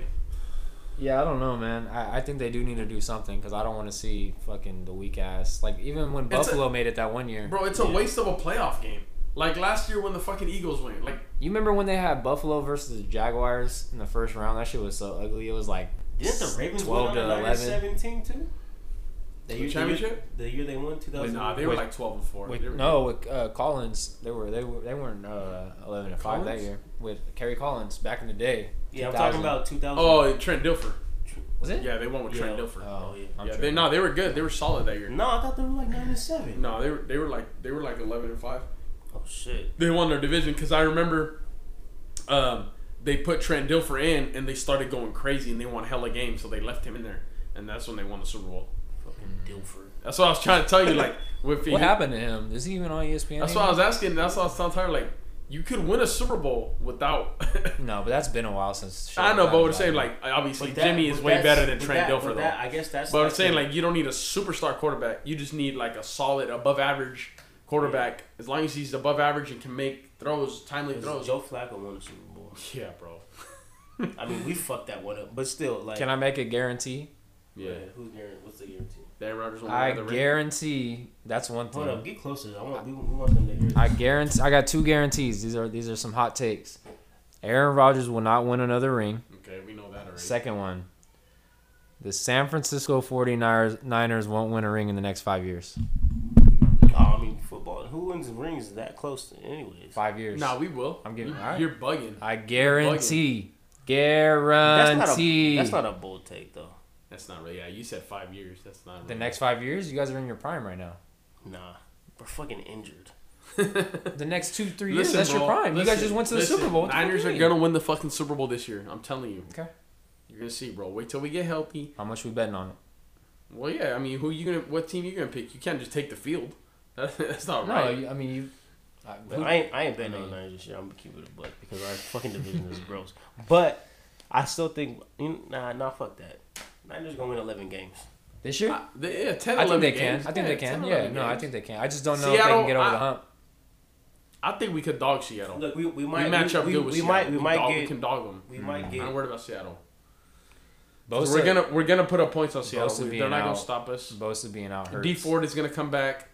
Yeah, I don't know, man. I, I think they do need to do something because I don't want to see fucking the weak ass. Like even when It's a- Buffalo made it that one year. bro, it's a Yeah. waste of a playoff game. Like last year when the fucking Eagles win. Like You remember when they had Buffalo versus the Jaguars in the first round? That shit was so ugly. It was like Didn't the Ravens twelve win to on the eleven. seventeen too? The year- championship? The year they won two thousand. nah, they were With- like twelve and four. With, They were- no, with uh, Collins, they were they were they weren't uh, eleven and five that Collins? year with Kerry Collins back in the day. Yeah, I'm two thousand. talking about two thousand. Oh, Trent Dilfer. Was it? Yeah, they won with Trent Yeah. Dilfer. Oh, Oh, yeah. I'm yeah, they, tripping. no, they were good. They were solid that year. No, I thought they were like nine and seven. No, they were they were like they were like eleven and five. Oh shit. They won their division because I remember, um, they put Trent Dilfer in and they started going crazy and they won hella games, so they left him in there, and that's when they won the Super Bowl. Fucking Dilfer. That's what I was trying to tell you. Like, with What happened to him? Is he even on E S P N? That's what I was asking. That's what I was telling her. Like, You could win a Super Bowl without. No, but that's been a while since. I know, but we're Shanahan's saying out. like obviously But that- Jimmy is but way that's- better than but Trent that- Dilfer but though. that- I guess that's. But I'm like saying the- like you don't need a superstar quarterback. You just need like a solid, above average quarterback. As long as he's above average and can make throws, timely throws. Joe Flacco won the Super Bowl. Yeah, bro. I mean, we fucked that one up, but still, like. Can I make a guarantee? Yeah, Who's guaranteed? What's the guarantee? Aaron Rodgers won I another ring. guarantee that's one Hold up, thing. get closer. I want we, we want them to hear. I guarantee. I got two guarantees. These are these are some hot takes. Aaron Rodgers will not win another ring. Okay, we know that already. Second one. The San Francisco forty-niners Niners won't win a ring in the next five years. Oh, I mean, football. Who wins rings that close to, anyways? Five years. Nah, we will. I'm giving- You, all right. You're bugging. I guarantee. That's not, a, Guarantee. that's not a bold take, though. That's not really. Yeah, you said five years. That's not The really. next five years, you guys are in your prime right now. Nah, we're fucking injured. The next two, three years, Listen, that's bro, your prime. you guys listen, just went to the listen. Super Bowl. What the fuck Niners you are mean? gonna win the fucking Super Bowl this year. I'm telling you. Okay. You're gonna see, bro. Wait till we get healthy. How much we betting on it? Well, yeah. I mean, who you gonna? What team you gonna pick? You can't just take the field. That, that's not No, right. you- I mean you. I, But who- I ain't, I ain't betting on the Niners this year. I'm gonna keep it a buck because our fucking division is gross. But I still think, nah, nah, fuck that. Niners gonna win eleven games. this year? I, they, yeah, ten, I think they eleven can. games. I think Yeah, they can. ten, Yeah, eleven no, I games. think they can. I just don't know if they Seattle, can get over I- the hump. I think we could dog Seattle. Look, we, we we might match up we, good with we Seattle. might we might dog, we get can dog them. we might I'm get not worried about Seattle. Bosa, we're gonna we're gonna put up points on Seattle. Bosa They're being not gonna out. stop us. Bosa being out hurts. D Ford is gonna come back.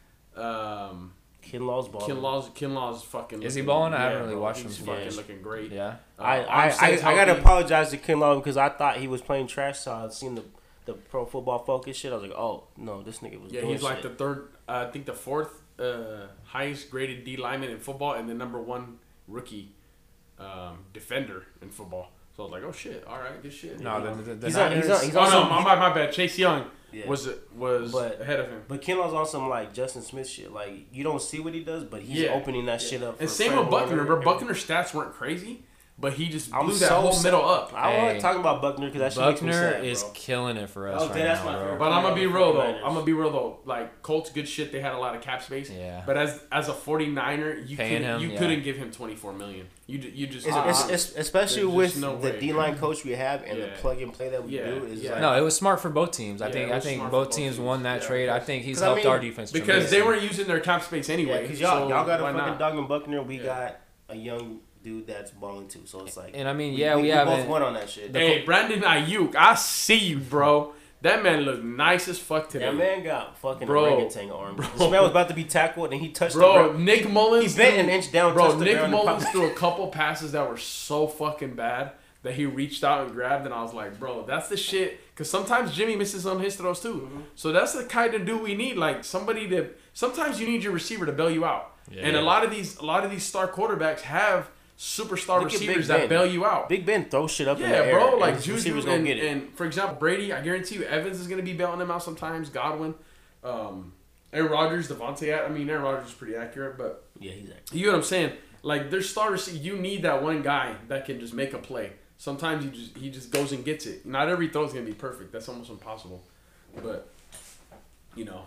Um, Kinlaw's ball. Kinlaw's Kinlaw's fucking. Is he looking- balling? I yeah, haven't really bro, watched he's him. fucking Yeah. looking great. Yeah. Uh, I I, I, Armstead's I gotta healthy. apologize to Kinlaw because I thought he was playing trash. So I seen the the Pro Football Focus shit. I was like, oh no, this nigga was. Yeah, doing he's like shit. the third. Uh, I think the fourth uh, highest graded D lineman in football, and the number one rookie um, defender in football. So I was like, oh shit, all right, good shit. No, the, the, the He's on- he's Niners- on- he's oh on- no, some- my, my, my bad. Chase Young Yeah. was was But- ahead of him. But Kinlaw's on some like Justin Smith shit. Like you don't see what he does, but he's Yeah. opening that shit up. And for same Fred with Buckner, Warner. bro. Buckner's stats weren't crazy, but he just I'm blew that so whole sad. middle up. I Hey. want talking about Buckner because that shit makes me Buckner sad, is bro. killing it for us Oh, right that's now, my bro. favorite. But I'm gonna be Yeah, real though. Niners. I'm gonna be real though. Like Colts, good shit. They had a lot of cap space. Yeah. But as as a 49er, you Paying couldn't him, you yeah. couldn't give him twenty-four million. You ju- you just It's, uh, it's, it's, especially there's with just no the way. D line coach we have and Yeah. the plug and play that we Yeah, do. Is yeah. like, No, it was smart for both teams. I Yeah, think it I was think smart both for both teams teams. won that Yeah, trade. I because- think he's 'cause I helped mean, our defense because tremendously. they weren't using their cap space yeah, anyway. because y'all, so y'all got a why fucking not? dog and Buckner. We Yeah. got a young dude that's balling too. So it's like, And I mean, yeah, we, we, haven't. both won on that shit. Hey, Brandon Ayuk, I see you, bro. That man looked nice as fuck today. That man got fucking Bro. orangutan arms. Bro. This man was about to be tackled and he touched Bro, the ground. Nick Mullins. He bent threw- an inch down. Bro, touched the Nick ground and Mullins popped- threw a couple passes that were so fucking bad that he reached out and grabbed, and I was like, bro, that's the shit. Because sometimes Jimmy misses on his throws too. Mm-hmm. So that's the kind of dude we need. Like somebody to. Sometimes you need your receiver to bail you out. Yeah. And a lot of these, a lot of these star quarterbacks have superstar Look at Big receivers Ben. that bail you out. Big Ben throws shit up in the Yeah, air. bro. and Like his Juju receivers gonna and, get it. and for example, Brady. I guarantee you, Evans is gonna be bailing him out sometimes. Godwin, um, Aaron Rodgers, Devontae. I mean, Aaron Rodgers is pretty accurate, but yeah, he's actually. you know what I'm saying? Like there's star receiver. You need that one guy that can just make a play. Sometimes you just he just goes and gets it. Not every throw is gonna be perfect. That's almost impossible. But you know.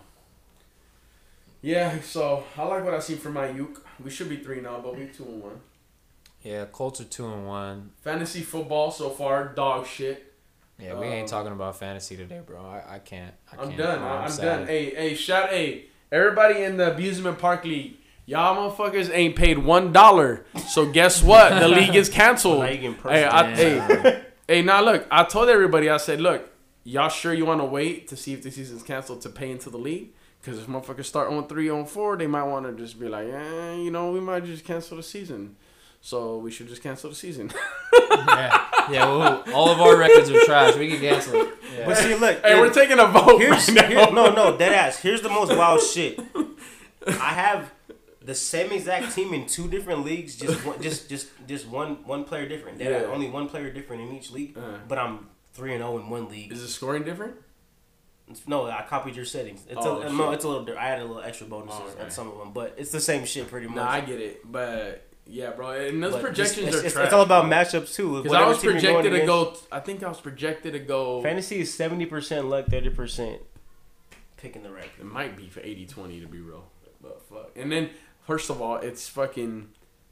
Yeah, so I like what I see from Ayuk. We should be three now, but we two and one. Yeah, Colts are two and one. Fantasy football so far, dog shit. Yeah, we Um, ain't talking about fantasy today, bro. I, I can't. I I'm can't. done. bro. I'm, sad. done. Hey, hey, shout, hey, everybody in the Abusement Park League, y'all motherfuckers ain't paid one dollar. So guess what? The league is canceled. Now you getting Hey, I, personal. hey, hey, now look, I told everybody, I said, look, y'all sure you want to wait to see if the season's canceled to pay into the league? Because if motherfuckers start on three, on four, they might want to just be like, eh, you know, we might just cancel the season. So we should just cancel the season. yeah, yeah. Well, all of our records are trash. We can cancel it. Yeah. But see, look. Hey, it- we're taking a vote. Here's right now. here, no, no, dead ass. Here's the most wild shit. I have the same exact team in two different leagues, just one, just just just one one player different. Dead ass, Yeah. only one player different in each league. Uh-huh. But I'm three and zero in one league. Is the scoring different? No, I copied your settings. It's Oh, a, no, shit. it's a little. di- I added a little extra bonuses Oh, okay. on some of them, but it's the same shit pretty much. Nah, I get it, but yeah, bro, and those But projections it's, are it's, trash. it's all about matchups too. Because I was Whatever team you're projected to going go. I think I was projected to go. against. Fantasy is seventy percent luck, thirty percent picking the right. It might be for eighty twenty to be real, but fuck. And then first of all, it's fucking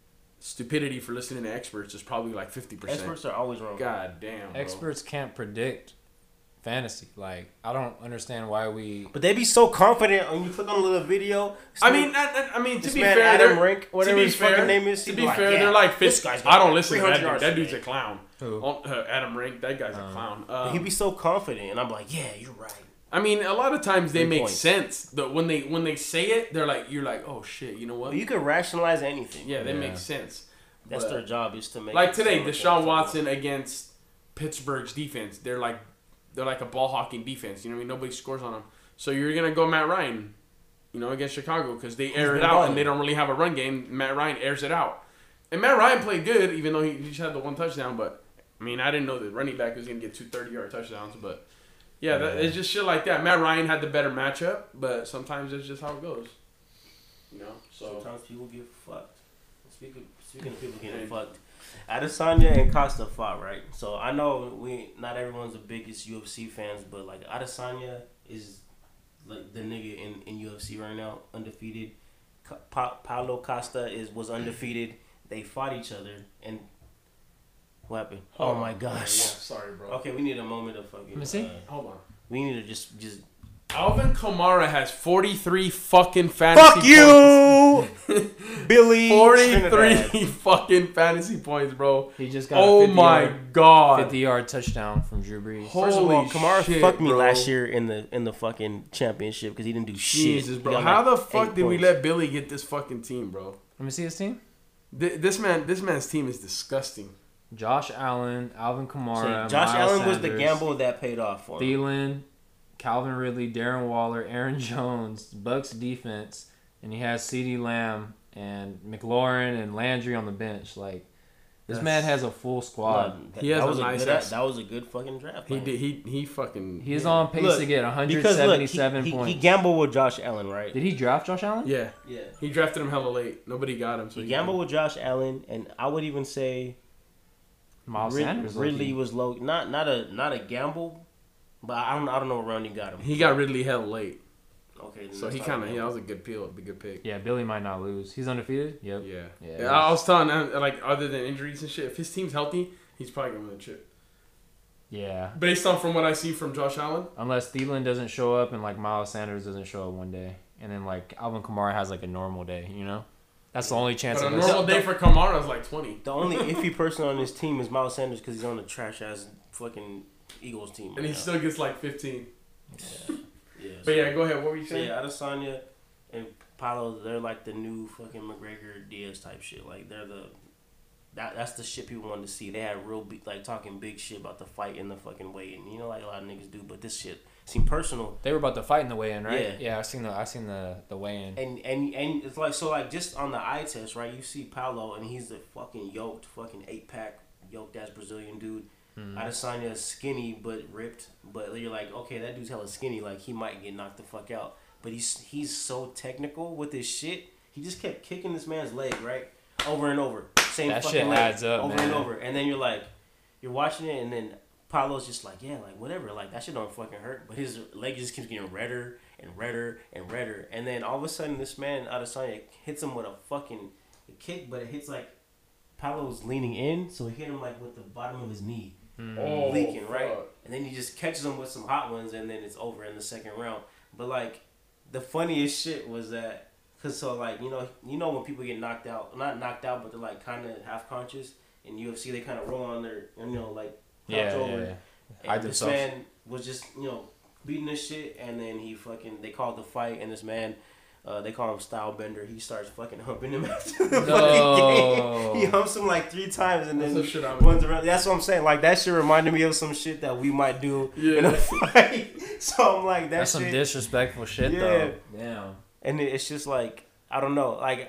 stupidity for listening to experts is probably like fifty percent. Experts are always wrong. God damn, bro. Experts can't predict fantasy. Like, I don't understand why we. But they be so confident when you click on a little video. I mean, I, I mean, to this be man, fair, Adam they're- Rank, whatever to be his fair, fucking name is. To he be like, fair, yeah, they're like, this fifty, guy's I don't got listen to three that hundred dude. yards That dude's a today. clown. Who? Oh, uh, Adam Rank, that guy's a clown. Um, He'd be so confident, and I'm like, yeah, you're right. I mean, a lot of times they Three make points. sense. The, when they when they say it, they're like, you're like, oh shit, you know what? But you can rationalize anything. Yeah, that Yeah. makes sense. That's But- their job is to make. Like it today, sound like Deshaun they're- Watson against Pittsburgh's defense. They're like, they're like a ball hawking defense. You know what I mean? Nobody scores on them. So you're gonna go Matt Ryan, you know, against Chicago because they air it been out balling. and they don't really have a run game. Matt Ryan airs it out, and Matt Ryan played good, even though he he just had the one touchdown. But I mean, I didn't know the running back was gonna get two thirty-yard touchdowns. But yeah, that, it's just shit like that. Matt Ryan had the better matchup, but sometimes it's just how it goes. You know, so Sometimes people get fucked. Speaking speaking of people getting fucked, Adesanya and Costa fought, right? So I know we not everyone's the biggest U F C fans, but like Adesanya is like the nigga in, in U F C right now, undefeated. Co- pa- Paulo Costa is was undefeated. They fought each other, and what happened? Oh, Hold on. my Yeah, gosh. sorry, bro. Okay, we need a moment of fucking. Let me see. uh, Hold on. we need to just just. Alvin Kamara has forty-three fucking fantasy Fuck you, points. Billy. forty-three Trinidad. fucking fantasy points, bro. He just got Oh a fifty my yard, god. fifty yard touchdown from Drew Brees. First of all, Holy Kamara shit, fucked me bro. last year in the in the fucking championship because he didn't do shit. Jesus, He bro. got How like the fuck eight did we points. let Billy get this fucking team, bro? Let me see his team. Th- This man, this man's team is disgusting. Josh Allen, Alvin So Kamara, Josh Miles Allen was the Sanders, gamble that paid off for him. Thielen, Calvin Ridley, Darren Waller, Aaron Jones, Bucks defense, and he has CeeDee Lamb and McLaurin and Landry on the bench. Like, this That's- man has a full squad. That, He has that a was nice good, ass- that was a good fucking draft. He plan. did. He he fucking. He's yeah. on pace Look, to get one hundred because look, he, seventy-seven he, points. he gambled with Josh Allen, right? Did he draft Josh Allen? Yeah, Yeah. he drafted him hella late. Nobody got him. So He gambled with Josh Allen, and I would even say Miles Rid- Sanders. Ridley low-key. was low. Not not a not a gamble, but I don't I don't know what round he got him. He got Ridley hella late. Okay, then So that's he not kind a of yeah, that gamble. was a good peel, a good pick. Yeah, Billy might not lose. He's undefeated. Yep. Yeah. Yeah, Yeah, I was telling him, like, other than injuries and shit, if his team's healthy, he's probably gonna win the chip. Yeah. Based on from what I see from Josh Allen. Unless Thielen doesn't show up and like Miles Sanders doesn't show up one day, and then like Alvin Kamara has like a normal day, you know, that's the only chance. But a of us- normal day for Kamara is like twenty. The only iffy person on this team is Miles Sanders because he's on the trash ass fucking Eagles team. And right he now. still gets like fifteen. Yeah. But yeah, go ahead. What were you So saying? yeah, Adesanya and Paulo, they're like the new fucking McGregor Diaz type shit. Like they're the that that's the shit people wanted to see. They had real big, like talking big shit about the fight in the fucking weigh in. You know, like a lot of niggas do. But this shit seemed personal. They were about to fight in the weigh-in, right? Yeah. Yeah, I seen the I seen the the weigh-in. And and and it's like so like just on the eye test, right? You see Paulo and he's the fucking yoked, fucking eight pack yoked ass Brazilian dude. Mhm. Adesanya is skinny but ripped, but you're like, okay, that dude's hella skinny. Like he might get knocked the fuck out. But he's he's so technical with his shit. He just kept kicking this man's leg right over and over, same That fucking shit leg, adds up, over man. and over. And then you're like, you're watching it, and then Paulo's just like, yeah, like whatever, like that shit don't fucking hurt. But his leg just keeps getting redder and redder and redder. And then all of a sudden, this man Adesanya hits him with a fucking kick, but it hits like Paulo's leaning in, so he hit him like with the bottom of his knee. Oh, Leaking, right? fuck. And then he just catches him with some hot ones, and then it's over in the second round. But like, the funniest shit was that, cause so like you know you know when people get knocked out, not knocked out, but they're like kind of half conscious in U F C, they kind of roll on their you know like Yeah, crouch yeah, over. yeah. And Hide this themselves. man was just you know beating this shit, and then he fucking they called the fight, and this man. Uh, they call him Style Bender. He starts fucking humping him after the No. fucking game. He humps him like three times and That's then some shit I would runs around. That's what I'm saying. Like that shit reminded me of some shit that we might do in a Yeah. fight. So I'm like that That's shit. some disrespectful shit Yeah. though. Damn. And it- it's just like I don't know. Like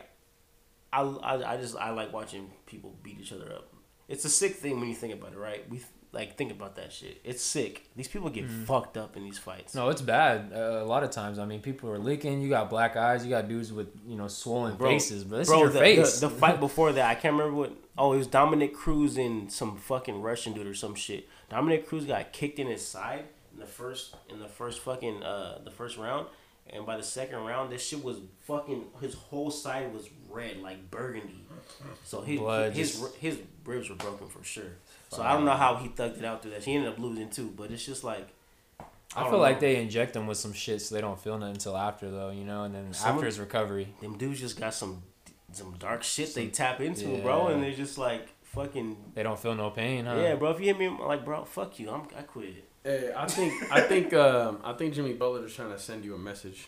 I, I, I just I like watching people beat each other up. It's a sick thing when you think about it, right? We like think about that shit. It's sick. These people get fucked up in these fights. No, it's bad. Uh, a lot of times, I mean, people are leaking. You got black eyes. You got dudes with you know swollen Bro, faces. But this Bro, is your the, face. The, the fight before that, I can't remember what. Oh, it was Dominic Cruz and some fucking Russian dude or some shit. Dominic Cruz got kicked in his side in the first in the first fucking uh the first round, And by the second round, this shit was fucking. His whole side was red, like burgundy. So his Blood his just- his ribs were broken for sure. So I don't know how he thugged it out through that. He ended up losing too, but it's just like. I, don't feel like know. they inject them with some shit so they don't feel nothing until after though, you know, and then Some after of- his recovery. Them dudes just got some some dark shit they tap into, yeah. bro, and they're just like fucking. They don't feel no pain, huh? Yeah, bro. If you hit me, I'm like, bro, fuck you. I'm I quit. Hey, I think I think um, I think Jimmy Butler is trying to send you a message.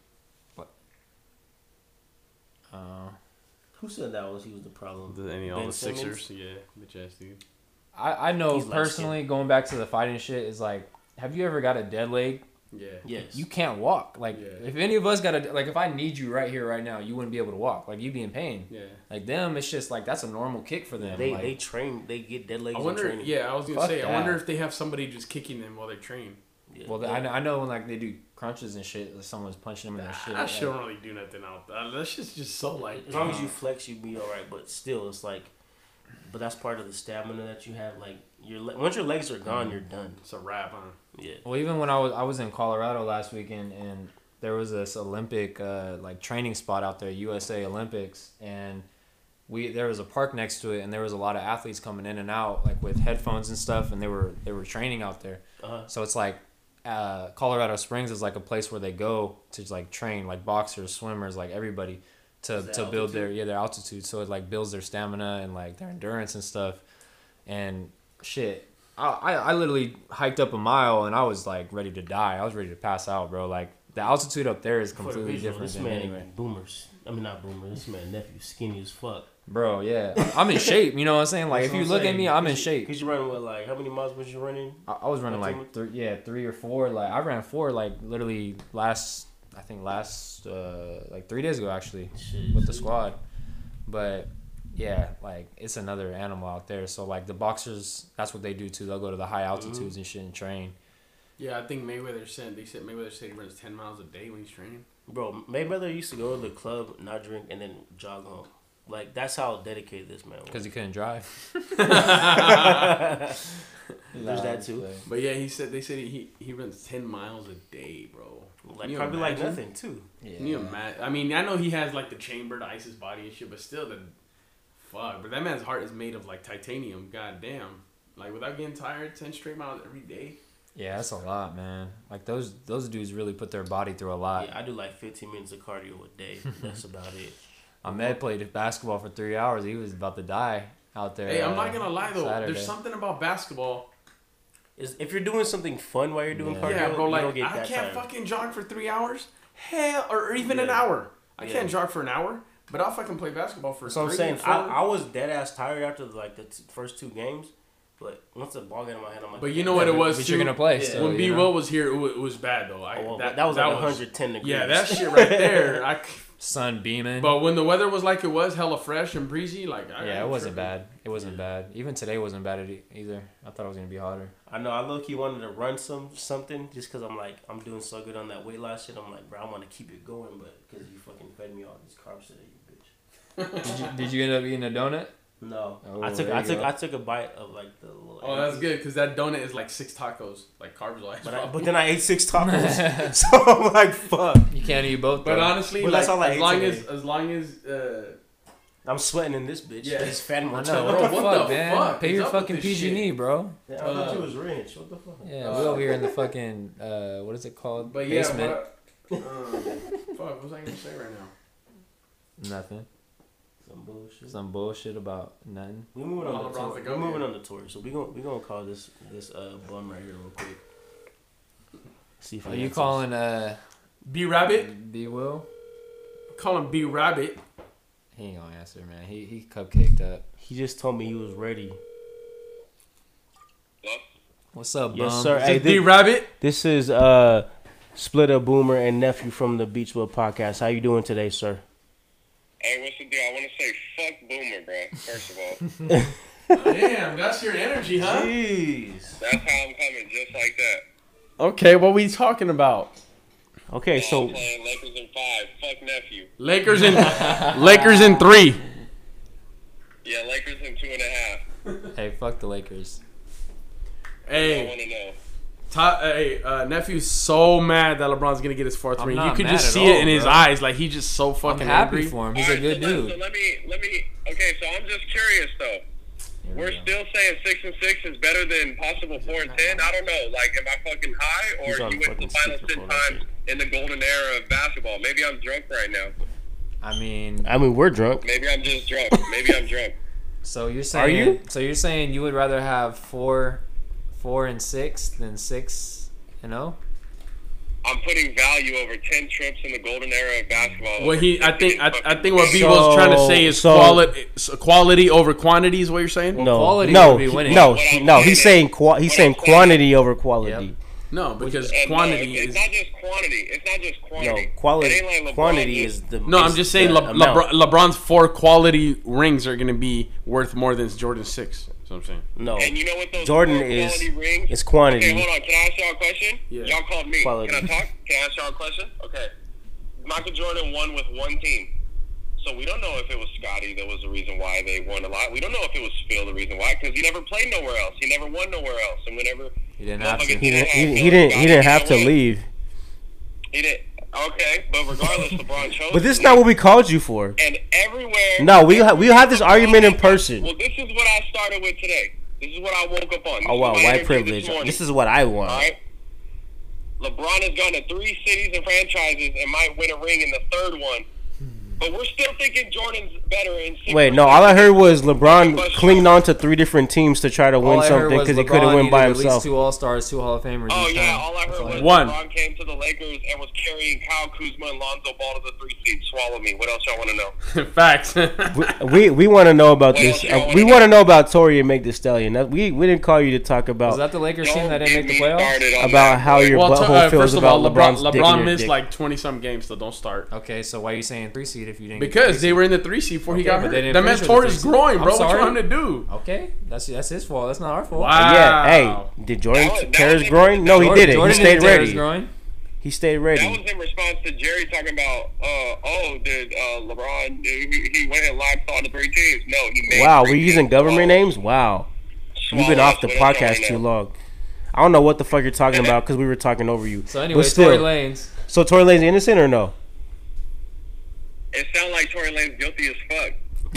Uh, Who said that was he was the problem? The, any all Ben the Simmons? Sixers, yeah, bitch ass dude. I I know He's light personally going back to the fighting shit is like, have you ever got a dead leg? Yeah. Yes. You can't walk. Like Yeah. if any of us got a like if I need you right here right now, you wouldn't be able to walk. Like you'd be in pain. Yeah. Like them, it's just like that's a normal kick for them. They like, they train. They get dead legs I in wonder. training. Yeah, I was gonna Fuck say. I that. wonder if they have somebody just kicking them while they train. Yeah, well, they- I know, I know when like they do crunches and shit, like, someone's punching them in their shit. That shit like- don't really do nothing out there. That shit's just so like. As long as you flex, you be all right. But still, it's like, but that's part of the stamina that you have. Like your le- once your legs are gone, you're done. It's a wrap, huh? Yeah. Well, even when I was I was in Colorado last weekend, and there was this Olympic uh, like training spot out there, U S A Olympics, and we there was a park next to it, and there was a lot of athletes coming in and out like with headphones and stuff, and they were they were training out there. Uh-huh. So it's like uh, Colorado Springs is like a place where they go to like train, like boxers, swimmers, like everybody to, Is that to build their altitude? yeah their altitude. So it like builds their stamina and like their endurance and stuff. And shit, I, I I literally hiked up a mile and I was like ready to die. I was ready to pass out, bro. Like the altitude up there is For the completely visual, different this than man, anyway. boomers. I mean, not boomers. This man nephew skinny as fuck. Bro, yeah, I'm in shape. You know what I'm saying? Like That's if you what look at saying. me, I'm in Cause you- shape. Cause you running with like how many miles was you running? I, I was running What like three, yeah, three or four. Like I ran four, like literally last, I think last, uh, like three days ago actually, Shit, with the see? squad. But yeah, like it's another animal out there. So like the boxers, that's what they do too. They'll go to the high altitudes Mm-hmm. and shit and train. Yeah, I think Mayweather said they said Mayweather said he runs ten miles a day when he's training. Bro, Mayweather used to go to the club, not drink, and then jog home. Like that's how dedicated this man was. Because he couldn't drive. There's that too. But yeah, he said they said he he runs ten miles a day, bro. Like Can you probably like imagine? nothing too. Yeah. Can you imagine? I mean, I know he has like the chamber to ice his body and shit, but still, the fuck. But that man's heart is made of like titanium. God damn. Like without getting tired, ten straight miles every day. Yeah, that's a lot, man. Like those those dudes really put their body through a lot. Yeah, I do like fifteen minutes of cardio a day. That's about it. Ahmed played basketball for three hours. He was about to die out there. Hey, I'm uh, not gonna lie though. Saturday. There's something about basketball. Is if you're doing something fun while you're doing Yeah. cardio, Yeah, bro. you Like don't get I that can't tired. fucking jog for three hours. Hell, or even an Yeah. hour. I Yeah. can't jog for an hour, but I'll fucking play basketball for. So I'm three saying and four. I, I was dead ass tired after like the t- first two games, but once the ball got in my head, I'm like. But you know what it was But too? you're gonna play Yeah. still, when you B know? Will was here, it was, it was bad though. I, Oh, well, that, that, was that like was, one hundred ten degrees. Yeah, that shit right there. I, c- Sun beaming. but when the weather was like it was, hella fresh and breezy, like I yeah, it ain't wasn't tripping. bad. It wasn't bad. Even today wasn't bad e- either. I thought it was gonna be hotter. I know. I low key wanted to run some something just because I'm like I'm doing so good on that weight loss shit. I'm like, bro, I want to keep it going, but because you fucking fed me all these carbs today, you bitch. Did you, did you end up eating a donut? No, Oh, I took there I you took go. I took a bite of like the little. Oh, that's good because that donut is like six tacos, like carbs wise. But I, but then I ate six tacos, so I'm like, fuck. You can't eat both. But though. honestly, Well, like, that's all I as ate long today. as as long as uh, I'm sweating in this bitch. Yeah. It's fat in my I know. tongue. What the What fuck, the man? fuck Pay is your up with fucking this P G and E, bro. Yeah, I thought Uh, you was rich. What the fuck? Yeah, Uh, we over here in the fucking uh, what is it called? but yeah, Basement. what, um, fuck, what was I gonna say right now? Nothing. Some bullshit. Some bullshit about nothing. We moving All on the around tour. the We're go moving here. on the tour. So we gonna we gonna call this this uh bum right here real quick. See if Are he you answers. calling uh B Rabbit, B Will? call him B Rabbit. He ain't gonna answer, man. He he cupcaked up. He just told me he was ready. What's up, Yes, bum? sir. Is Hey, this B thi- Rabbit? This is uh Splitter Boomer and nephew from the Beachwood Podcast. How you doing today, sir? Hey, what's the deal? I want to say fuck Boomer, bro. First of all, Damn, that's your energy, huh? Jeez. that's how I'm coming, just like that. Okay, what we talking about? Okay, I'm so playing Lakers in five. Fuck nephew. Lakers in Lakers in three. Yeah, Lakers in two and a half. Hey, fuck the Lakers. I Hey, want to know. Ta- hey, uh, nephew's so mad that LeBron's gonna get his fourth I'm ring. not You could mad just at see it all, in his bro. eyes, like he's just so I'm fucking happy angry. for him. He's All a right, good so let- dude. So let me, let me. Okay, so I'm just curious though. We're still saying six and six is better than possible four and ten. I don't know. Like, am I fucking high, or He's you on went to fucking the finals ten speakerphone, times in the golden era of basketball? Maybe I'm drunk right now. I mean, I mean, we're drunk. Maybe I'm just drunk. Maybe I'm drunk. so you're saying? Are you? So you're saying you would rather have four, four and six than six and zero? I'm putting value over ten trips in the golden era of basketball. What over he, I fifteen think, I, I fucking think what games. Bevo's trying to say is So- quality, quality over quantity is what you're saying. No, quality no, would be he- winning. no, What he- I'm no. saying He's is- saying qua- he's what saying I'm saying- quantity over quality. Yep. No, because And no, quantity it's, is. it's not just quantity. It's not just No, quantity. quality. It ain't like LeBron Quantity just- is the. No, I'm is just saying the Le- amount. LeBron, LeBron's four quality rings are gonna be worth more than Jordan's six. That's what I'm saying. No, And you know what those Jordan four is quality rings? is quantity. Okay, hold on. Can I ask y'all a question? Yeah. Y'all called me. Quality. Can I talk? Can I ask y'all a question? Okay. Michael Jordan won with one team. So we don't know if it was Scotty that was the reason why they won a lot. We don't know if it was Phil the reason why, because he never played nowhere else. He never won nowhere else. And whenever He didn't have to. motherfuckers He didn't. have He, Phil he didn't. He Scotty, didn't have to win. leave. He didn't. Okay, but regardless, LeBron chose. But this is to not leave. what we called you for. And everywhere. No, we ha- we had this argument in person. Well, this is what I started with today. This is what I woke up on. This Oh is wow, my white interview privilege. morning. This is what I All want. right. LeBron has gone to three cities and franchises and might win a ring in the third one. But we're still thinking Jordan's better in six. Wait, no. All I heard was LeBron clinged on to three different teams to try to All win I heard something was because he LeBron couldn't win by needed At least himself. two All Stars, two Hall of Famers. Oh, each yeah. time. All I That's heard was I- One. LeBron came to the Lakers and was carrying Kyle Kuzma and Lonzo Ball to the three seed. Swallow me. What else y'all want to know? Facts. We we want to know about What this. else y'all Uh, wanna we know? want to know about Tori and Meg Thee Stallion. That, we we didn't call you to talk Was about that the Lakers team Don't that didn't get make the me playoffs? started on about that, how boy. your well, butthole t- uh, feels first of about all, LeBron, LeBron's dick in LeBron your missed dick. like twenty some games, so don't start. Okay, so why are you saying three seed if you didn't? get Because three they were in the three seed before he Okay, got but hurt. they didn't That man finish with tore the his three seed. groin, I'm bro. What you sorry. want him to do? seed? Okay, that's that's his fault. That's not our fault. Wow. Yeah, hey, did Jordan That was- that tear was his in- groin? No, he Jordan- didn't. Jordan He stayed didn't tear his ready. groin. He stayed That ready. was in response to Jerry talking about, uh, oh, did uh, LeBron, he, he went and live saw the three teams. No, he made Wow, three we're using teams. government Swallow. names. Wow, you've been Swallow off us. the What else y'all podcast wanna too know? long. I don't know what the fuck you're talking about because we were talking over you. So But anyway, still- Tory Lanez. So Tory Lane's innocent or no? It sounds like Tory Lane's guilty as fuck.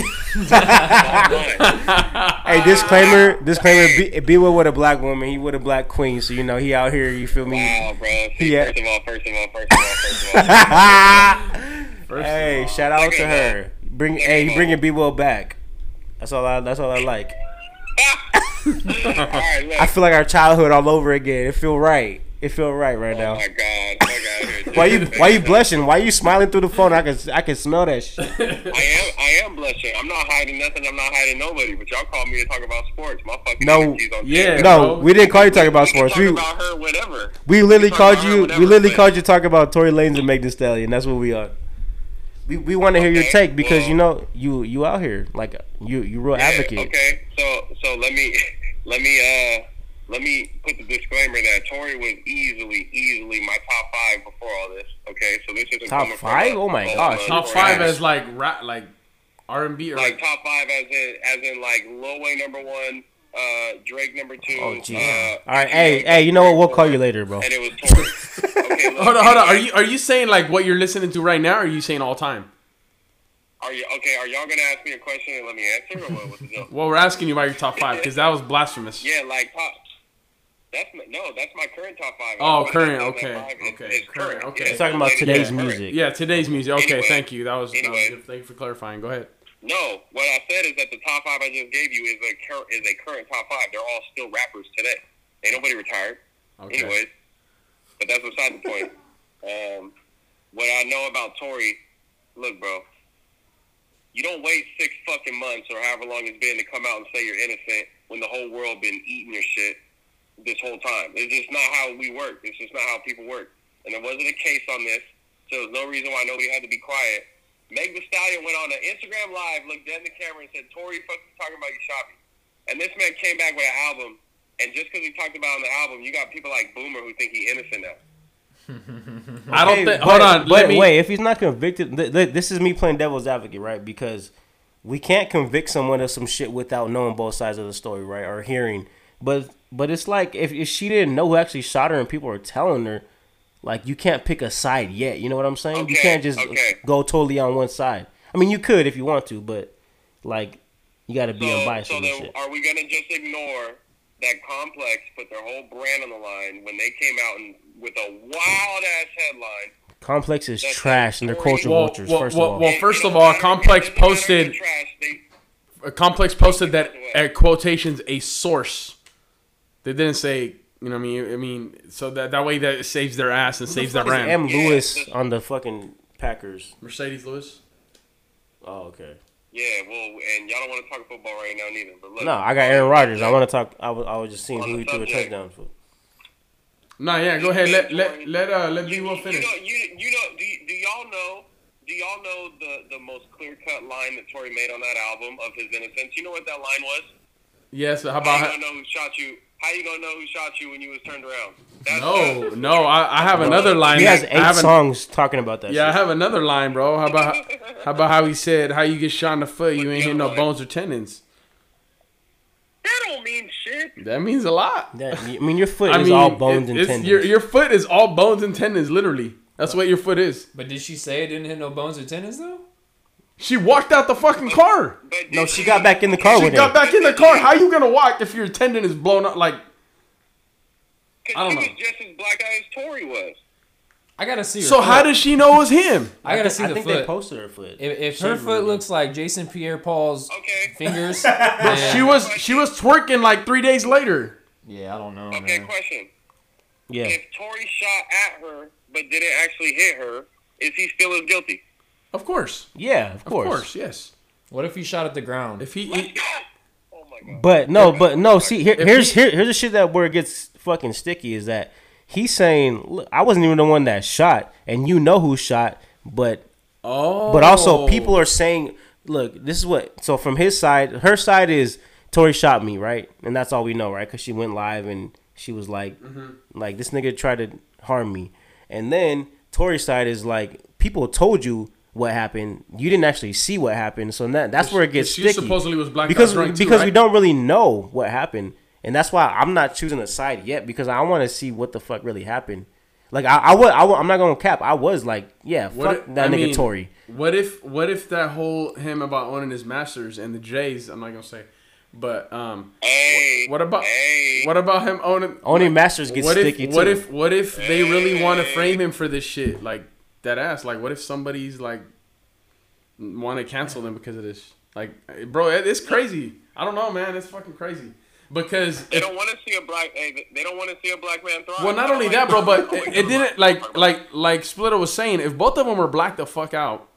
Hey, disclaimer, disclaimer. Be, be with with a black woman. He with a black queen, so you know he out here. You feel me? Wow, bro. See, Yeah. First of all, first of all, first of all, first of all. First Hey, of all. shout out to Second her. Bring, Second hey, of all. bringing B Will back. That's all I. That's all I like. All right, look. I feel like our childhood all over again. It feel right. It feel right right Oh now. my God! Fuck out of here. Why you Why you blushing? Why you smiling through the phone? I can I can smell that shit. I am I am blushing. I'm not hiding nothing. I'm not hiding nobody. But y'all call me to talk about sports. My fucking No. energy's on Yeah. ten. No, bro. we didn't call you talking about We can sports. talk We about her whenever. we literally talk called about her you. whenever, We literally but- called you talking about Tory Lanez and Meg Thee Stallion. That's what we are. We we want to hear your Okay, take because well- you know you you out here like you you real Yeah, advocate. Okay, so so let me let me uh let me put the disclaimer that Tory was easily easily my top five before all this. Okay, so this isn't Top coming from five? a- Oh my a- gosh. a- Top a- five as like rap, like R and B or like like. top five as in as in like Lil Wayne number one, uh Drake number two. Oh geez. Uh, All right, hey hey, you know what? We'll call you later, bro. and it was Tory. Okay, look, Hold on, hold on. Are you are you saying like what you're listening to right now? Or are you saying all time? Are you okay? Are y'all gonna ask me a question and let me answer, or what? What's the deal? Well, we're asking you about your top five because that was blasphemous. Yeah, like top. That's my, no, that's my current top five. Oh, That's current, my okay, five. It's- okay, it's current, okay. Yeah, He's talking about it's today's current. music. Yeah, today's music. Okay, Anyway, thank you. That was, that was anyway. good. Thank you for clarifying. Go ahead. No, what I said is that the top five I just gave you is a cur- is a current top five. They're all still rappers today. Ain't nobody retired. Okay. Anyways, but that's beside the point. Um, what I know about Tory, look, bro, you don't wait six fucking months or however long it's been to come out and say you're innocent when the whole world been eating your shit this whole time. It's just not how we work. It's just not how people work. And there wasn't a case on this, so there's no reason why nobody had to be quiet. Meg Thee Stallion went on an Instagram Live, looked dead in the camera, and said, Tory, fuck you talking about, you shot me. And this man came back with an album, and just because he talked about it on the album, you got people like Boomer who think he innocent now. I don't Hey, think. but- Hold on. But Let me. wait, if he's not convicted, th- th- this is me playing devil's advocate, right? Because we can't convict someone of some shit without knowing both sides of the story, right? Or hearing But but it's like if, if she didn't know who actually shot her and people were telling her, like you can't pick a side yet. You know what I'm saying? Okay, you can't just okay. go totally on one side. I mean, you could if you want to, but like you got to be So, unbiased. so with this then, shit. are we gonna just ignore that Complex put their whole brand on the line when they came out and with a wild ass headline? Complex is That's trash and they're Tory- culture Well, vultures. well, first well, of all, well, It- first it of don't all, matter- Complex it doesn't matter if posted. they're trash, they- A Complex posted that at quotations a source. They didn't say, you know what I mean? I mean, so that that way that it saves their ass and Who saves the their fuck is brand. M. Yeah, Lewis this- on the fucking Packers. Mercedes Lewis. Oh, okay. Yeah, well, and y'all don't want to talk football right now neither. But look, No, I got Aaron Rodgers. I want to talk. I was, I was just seeing On who the he threw a subject. touchdown for. No, yeah, go ahead. Let let let uh let B Will You finish. know, you, you know, do, do y'all know? Do y'all know the, the most clear cut line that Tory made on that album of his innocence? You know what that line was? Yes. How How about? you gonna know who shot you? How you gonna know who shot you when you was turned around? That's No, that's- no. I, I have another line. He has that- eight I have an- songs talking about that. Yeah, I shit. have another line, bro. How about how about how he said, "How you get shot in the foot, you ain't hit no Line. bones or tendons." That don't mean shit. That means a lot. That, I mean, your foot I is mean, all bones it- and it's- tendons. Your your foot is all bones and tendons, literally. That's what your foot is. But did she say it didn't hit no bones or tendons though? She walked out the fucking car. But No, did she got back in the car She with got him. back in the car. How you gonna walk if your tendon is blown up? Like, I Because don't she know. was just as black eyed as Tory was. I gotta see her. so foot. how does she know it was him? I gotta see I the think they foot. posted her foot. If, if She her really foot did. looks like Jason Pierre-Paul's Okay. fingers, Bro, then- she was she was twerking like three days later. Yeah, I don't know, Okay, man. question. Yeah, If Tory shot at her but didn't actually hit her, is he still as guilty? Of course, yeah, of of course. course, yes. What if he shot at the ground? If he, he Oh my god. But no, but no. See, here, If here's he- here, here's the shit that where it gets fucking sticky is that he's saying, look, I wasn't even the one that shot, and you know who shot, but oh, but also people are saying, look, this is what. So from his side, her side is Tory shot me, right, and that's all we know, right? Because she went live and she was like, like this nigga tried to harm me, and then Tory's side is like, people told you what happened. You didn't actually see what happened, so that, that's where it gets she sticky. supposedly was blacked because out drunk too, because we right? don't really know what happened, and that's why I'm not choosing a side yet because I want to see what the fuck really happened. Like I, I would, I would, I'm not gonna cap. I was like, yeah, What fuck if- that I nigga mean, Tory. What if what if that whole him about owning his masters and the Jays? I'm not gonna say, but um, Hey. what about Hey. what about him owning Owning masters gets what sticky if, What too. if what if they really want to Hey. frame him for this shit? Like that ass. Like what if somebody's like want to cancel them because of this? Like, bro, it- it's crazy. I don't know, man. It's fucking crazy. Because They if, don't want to see a black. Hey, they- they don't want to see a black man thrive. well, not only that, bro, but it, it didn't like like like Splitter was saying. If both of them were blacked the fuck out,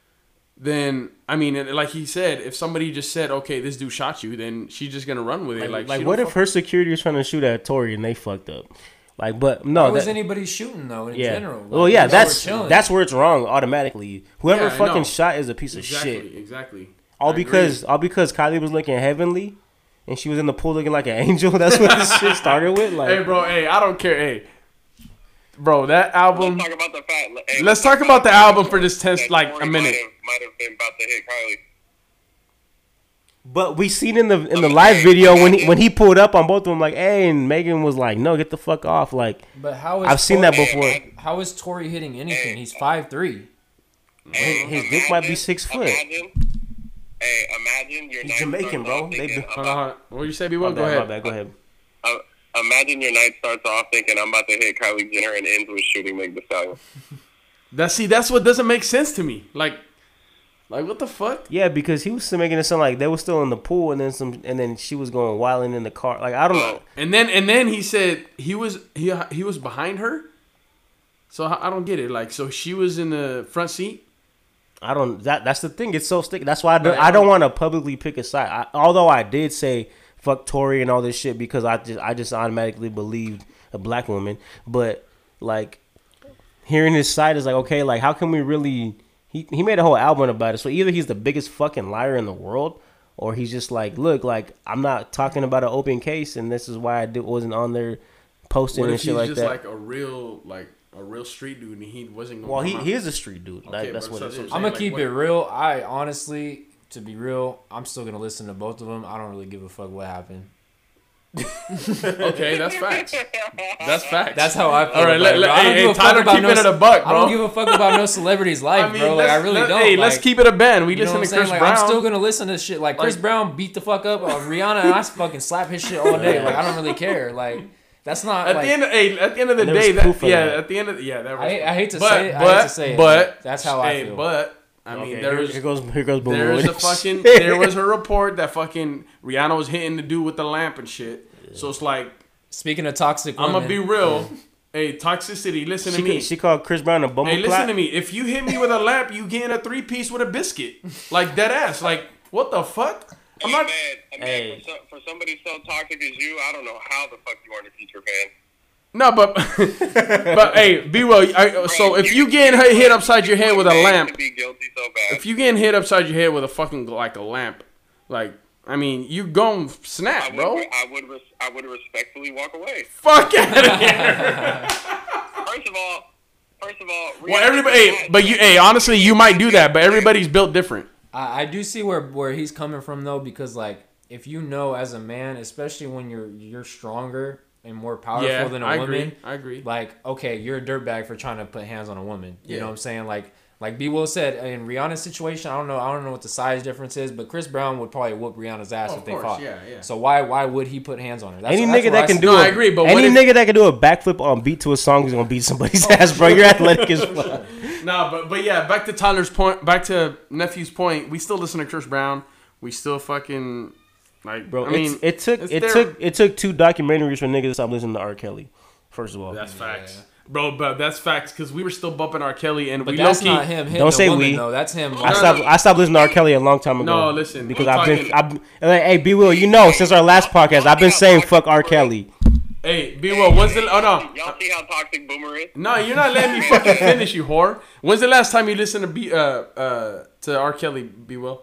then I mean, and like he said, if somebody just said, "Okay, this dude shot you," then she's just gonna run with it. Like, Like, like she what don't if fuck- her security was trying to shoot at Tory and they fucked up? Like, but no, Why was that, anybody shooting though in yeah. general? Like, well, yeah, y'all were that's chilling. that's where it's wrong automatically. Whoever Yeah, I fucking know. shot is a piece of exactly, shit. exactly. All I agree. because all because Kylie was looking heavenly, and she was in the pool looking like an angel. That's what this shit started with. Like, Hey, bro. Hey, I don't care. Hey, bro, that album. Let's talk about the fact. Hey, Let's talk about the album for just ten, that like Tory a minute. Might have, might have been about to hit Kylie. but we seen in the in the Okay, live video when he imagine- when he pulled up on both of them, like, hey, and Megan was like, no, get the fuck off. Like, But how is I've seen that Tory- before. Hey, How is Tory hitting anything? Hey. He's five three. Hey, his dick might be imagine- six foot. Imagine, hey, imagine your He's night Jamaican, starts bro. off They thinking, been- I'm Hold on, about- hold on. What you say, B? my Will? Go bad, my ahead. bad. Go ahead. uh, imagine your night starts off thinking I'm about to hit Kylie Jenner and ends with shooting Meg Thee Stallion. That see, that's what doesn't make sense to me. Like, like what the fuck? Yeah, because he was still making it sound like they were still in the pool, and then some, and then she was going wilding in the car. Like, I don't know. And then and then he said he was he he was behind her. So I I don't get it. Like, so she was in the front seat. I don't. That that's the thing. It's so sticky. That's why I don't, But- I don't want to publicly pick a side. I, although I did say fuck Tory and all this shit because I just I just automatically believed a black woman. But like hearing his side is like, okay, like how can we really? He he made a whole album about it. So either he's the biggest fucking liar in the world, or he's just like, look, like I'm not talking about an open case, and this is why I did, wasn't on there posting What and if shit he's like just that. like a real like a real street dude and he wasn't gonna well, he come out? he is a street dude. That- Okay, that's but what so- it so is. I'm saying, gonna keep like, it what- real. I honestly, to be real, I'm still gonna listen to both of them. I don't really give a fuck what happened. Okay, that's facts. That's facts. That's how I feel. All right, about let, it, let, bro. I don't hey, give hey, a fuck Tyler, about keep no it at a ce- buck, I don't bro. give a fuck about no celebrity's life, bro. Like I let's- really let- don't. Hey, like, let's keep it a band. We you know listen what to I'm Chris saying? Like, Brown. I'm still gonna listen to shit like Chris Like- Brown beat the fuck up on Rihanna, and I fucking slap his shit all day. Like I don't really care. Like that's not At like. the end, of, hey, at the end of the And there day, was proof that, of yeah, that. at the end of, yeah, that was. I, I hate to but, say it. but, I hate to say it. but that's how I hey, feel. But I mean, Okay, there here, was here goes here goes Boomer. there was with a it. fucking there was a report that fucking Rihanna was hitting the dude with the lamp and shit. So it's like Speaking of toxic I'm women, gonna be real. Hey, toxicity. Listen She, to me. ca- she called Chris Brown a bumble Hey, listen to me. If you hit me with a lamp, you getting a three piece with a biscuit, like dead ass. Like what the fuck? I'm Hey, not. man, man, Hey. for, so, for somebody so toxic as you, I don't know how the fuck you aren't a future fan. No, but but hey, be well. I, so if you getting hit hit upside your head with a You lamp, to be guilty so bad. if you getting hit upside your head with a fucking like a lamp, like I mean, you gon' I snap, would, bro. I would, res- I would respectfully walk away. Fuck out of here. First of all, first of all, Well, everybody, hey, but you, hey, honestly, you might do that, but everybody's built different. I, I do see where where he's coming from though, because like if you know as a man, especially when you're you're stronger and more powerful Yeah, than a I woman, agree. I agree. like okay, you're a dirtbag for trying to put hands on a woman. You Yeah. know what I'm saying? Like like B Will said in Rihanna's situation, I don't know I don't know what the size difference is, but Chris Brown would probably whoop Rihanna's ass Oh, if of they course, fought. yeah, yeah. So why why would he put hands on her? That's, Any that's nigga where that I can see- do No, a, I agree, but any what if- nigga that can do a backflip on beat to a song is gonna beat somebody's ass, bro. You're athletic as fuck. Nah, but but yeah, back to Tyler's point. Back to nephew's point. We still listen to Chris Brown. We still fucking like, Bro, I mean, it's, it took it's it their- took it took two documentaries for niggas to stop listening to R. Kelly. First of all, That's facts, bro. But that's facts because we were still bumping R. Kelly, and But we that's low-key, not him hitting Don't a say woman, we. though. That's him. I stopped I stopped listening to R. Kelly a long time ago. No, listen, because I'm I've been talking- I've like, hey B Will, you know since our last podcast I've been saying fuck R. Kelly. Hey, B well, when's the? Oh no, Y'all see how toxic Boomer is? no, you're not letting me fucking finish, you whore. When's the last time you listened to B uh uh to R. Kelly? B Will.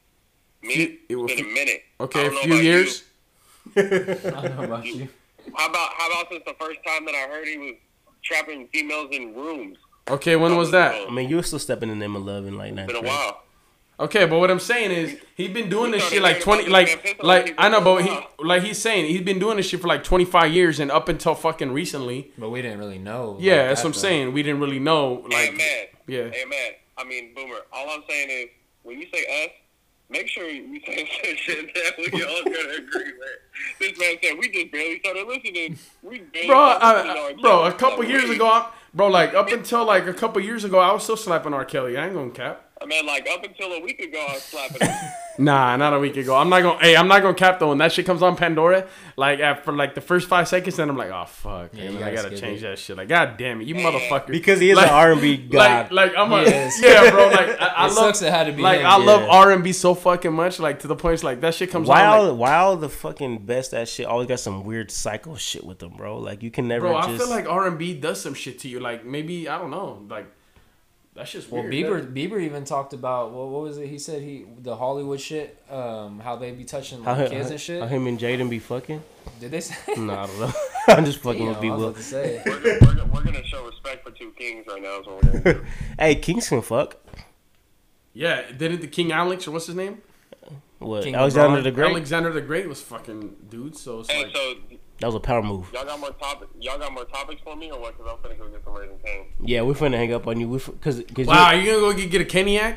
Me? It It's was- been a minute. Okay, I a don't know few about years. I don't know about you. you. How about how about since the first time that I heard he was trapping females in rooms? Okay, when was that? I mean, you were still stepping in them love in like ninth It's been a grade. while. Okay, but what I'm saying is he's been doing We this started shit like hearing twenty, about like this man like Pistol I know, but for a he while. like he's saying he's been doing this shit for like twenty-five years and up until fucking recently. But we didn't really know. Yeah, like that's that, what I'm though. saying. We didn't really know, Hey like, man, yeah. hey man. I mean, Boomer. All I'm saying is when you say us, make sure you say some shit that we all gonna agree with. This man said we just barely started listening. We barely Bro, started I, listening to I- R. bro, a Kelly. couple Like, years wait. ago, I, bro, like up until like a couple years ago, I was still slapping R. Kelly. I ain't gonna cap. I mean, like up until a week ago, I was slapping him. Nah, not a week ago. I'm not gonna. Hey, I'm not gonna cap though. When that shit comes on Pandora, like after like the first five seconds, then I'm like, oh fuck, Yeah, man, you I gotta gotta skip change it. that shit. Like, god damn it, you motherfucker. Because he is Like- an R and B god. Like, like I'm a He is. yeah, bro. Like I, I It love. sucks it had to be Like him. I love Yeah. R and B so fucking much, like to the point it's like that shit comes Why on. all Like, why all the fucking best that shit always got some weird psycho shit with them, bro? Like you can never bro, just. I feel like R and B does some shit to you. Like maybe I don't know. Like that's just Well, weird. Bieber Bieber even talked about what, what was it? He said he the Hollywood shit, um, how they be touching how, like, him- kids how, and shit. how him and Jaden be fucking? Did they say? No, I don't know. I'm just fucking Damn, with I B was Will. about to say. We're gonna, we're, gonna, we're gonna show respect for two kings right now. Is what we're gonna do. Hey, Kings can fuck. Yeah, didn't the King Alex or what's his name? What? King Alexander LeBron? the Great. Alexander the Great was fucking dude. So it's Hey, like so That was a power move. y'all got more topic? Y'all got more topics for me or what? Because I'm finna go get some Raising Cane. Yeah, we're finna hang up on you. We because because wow, you gonna go get, get a Keniac?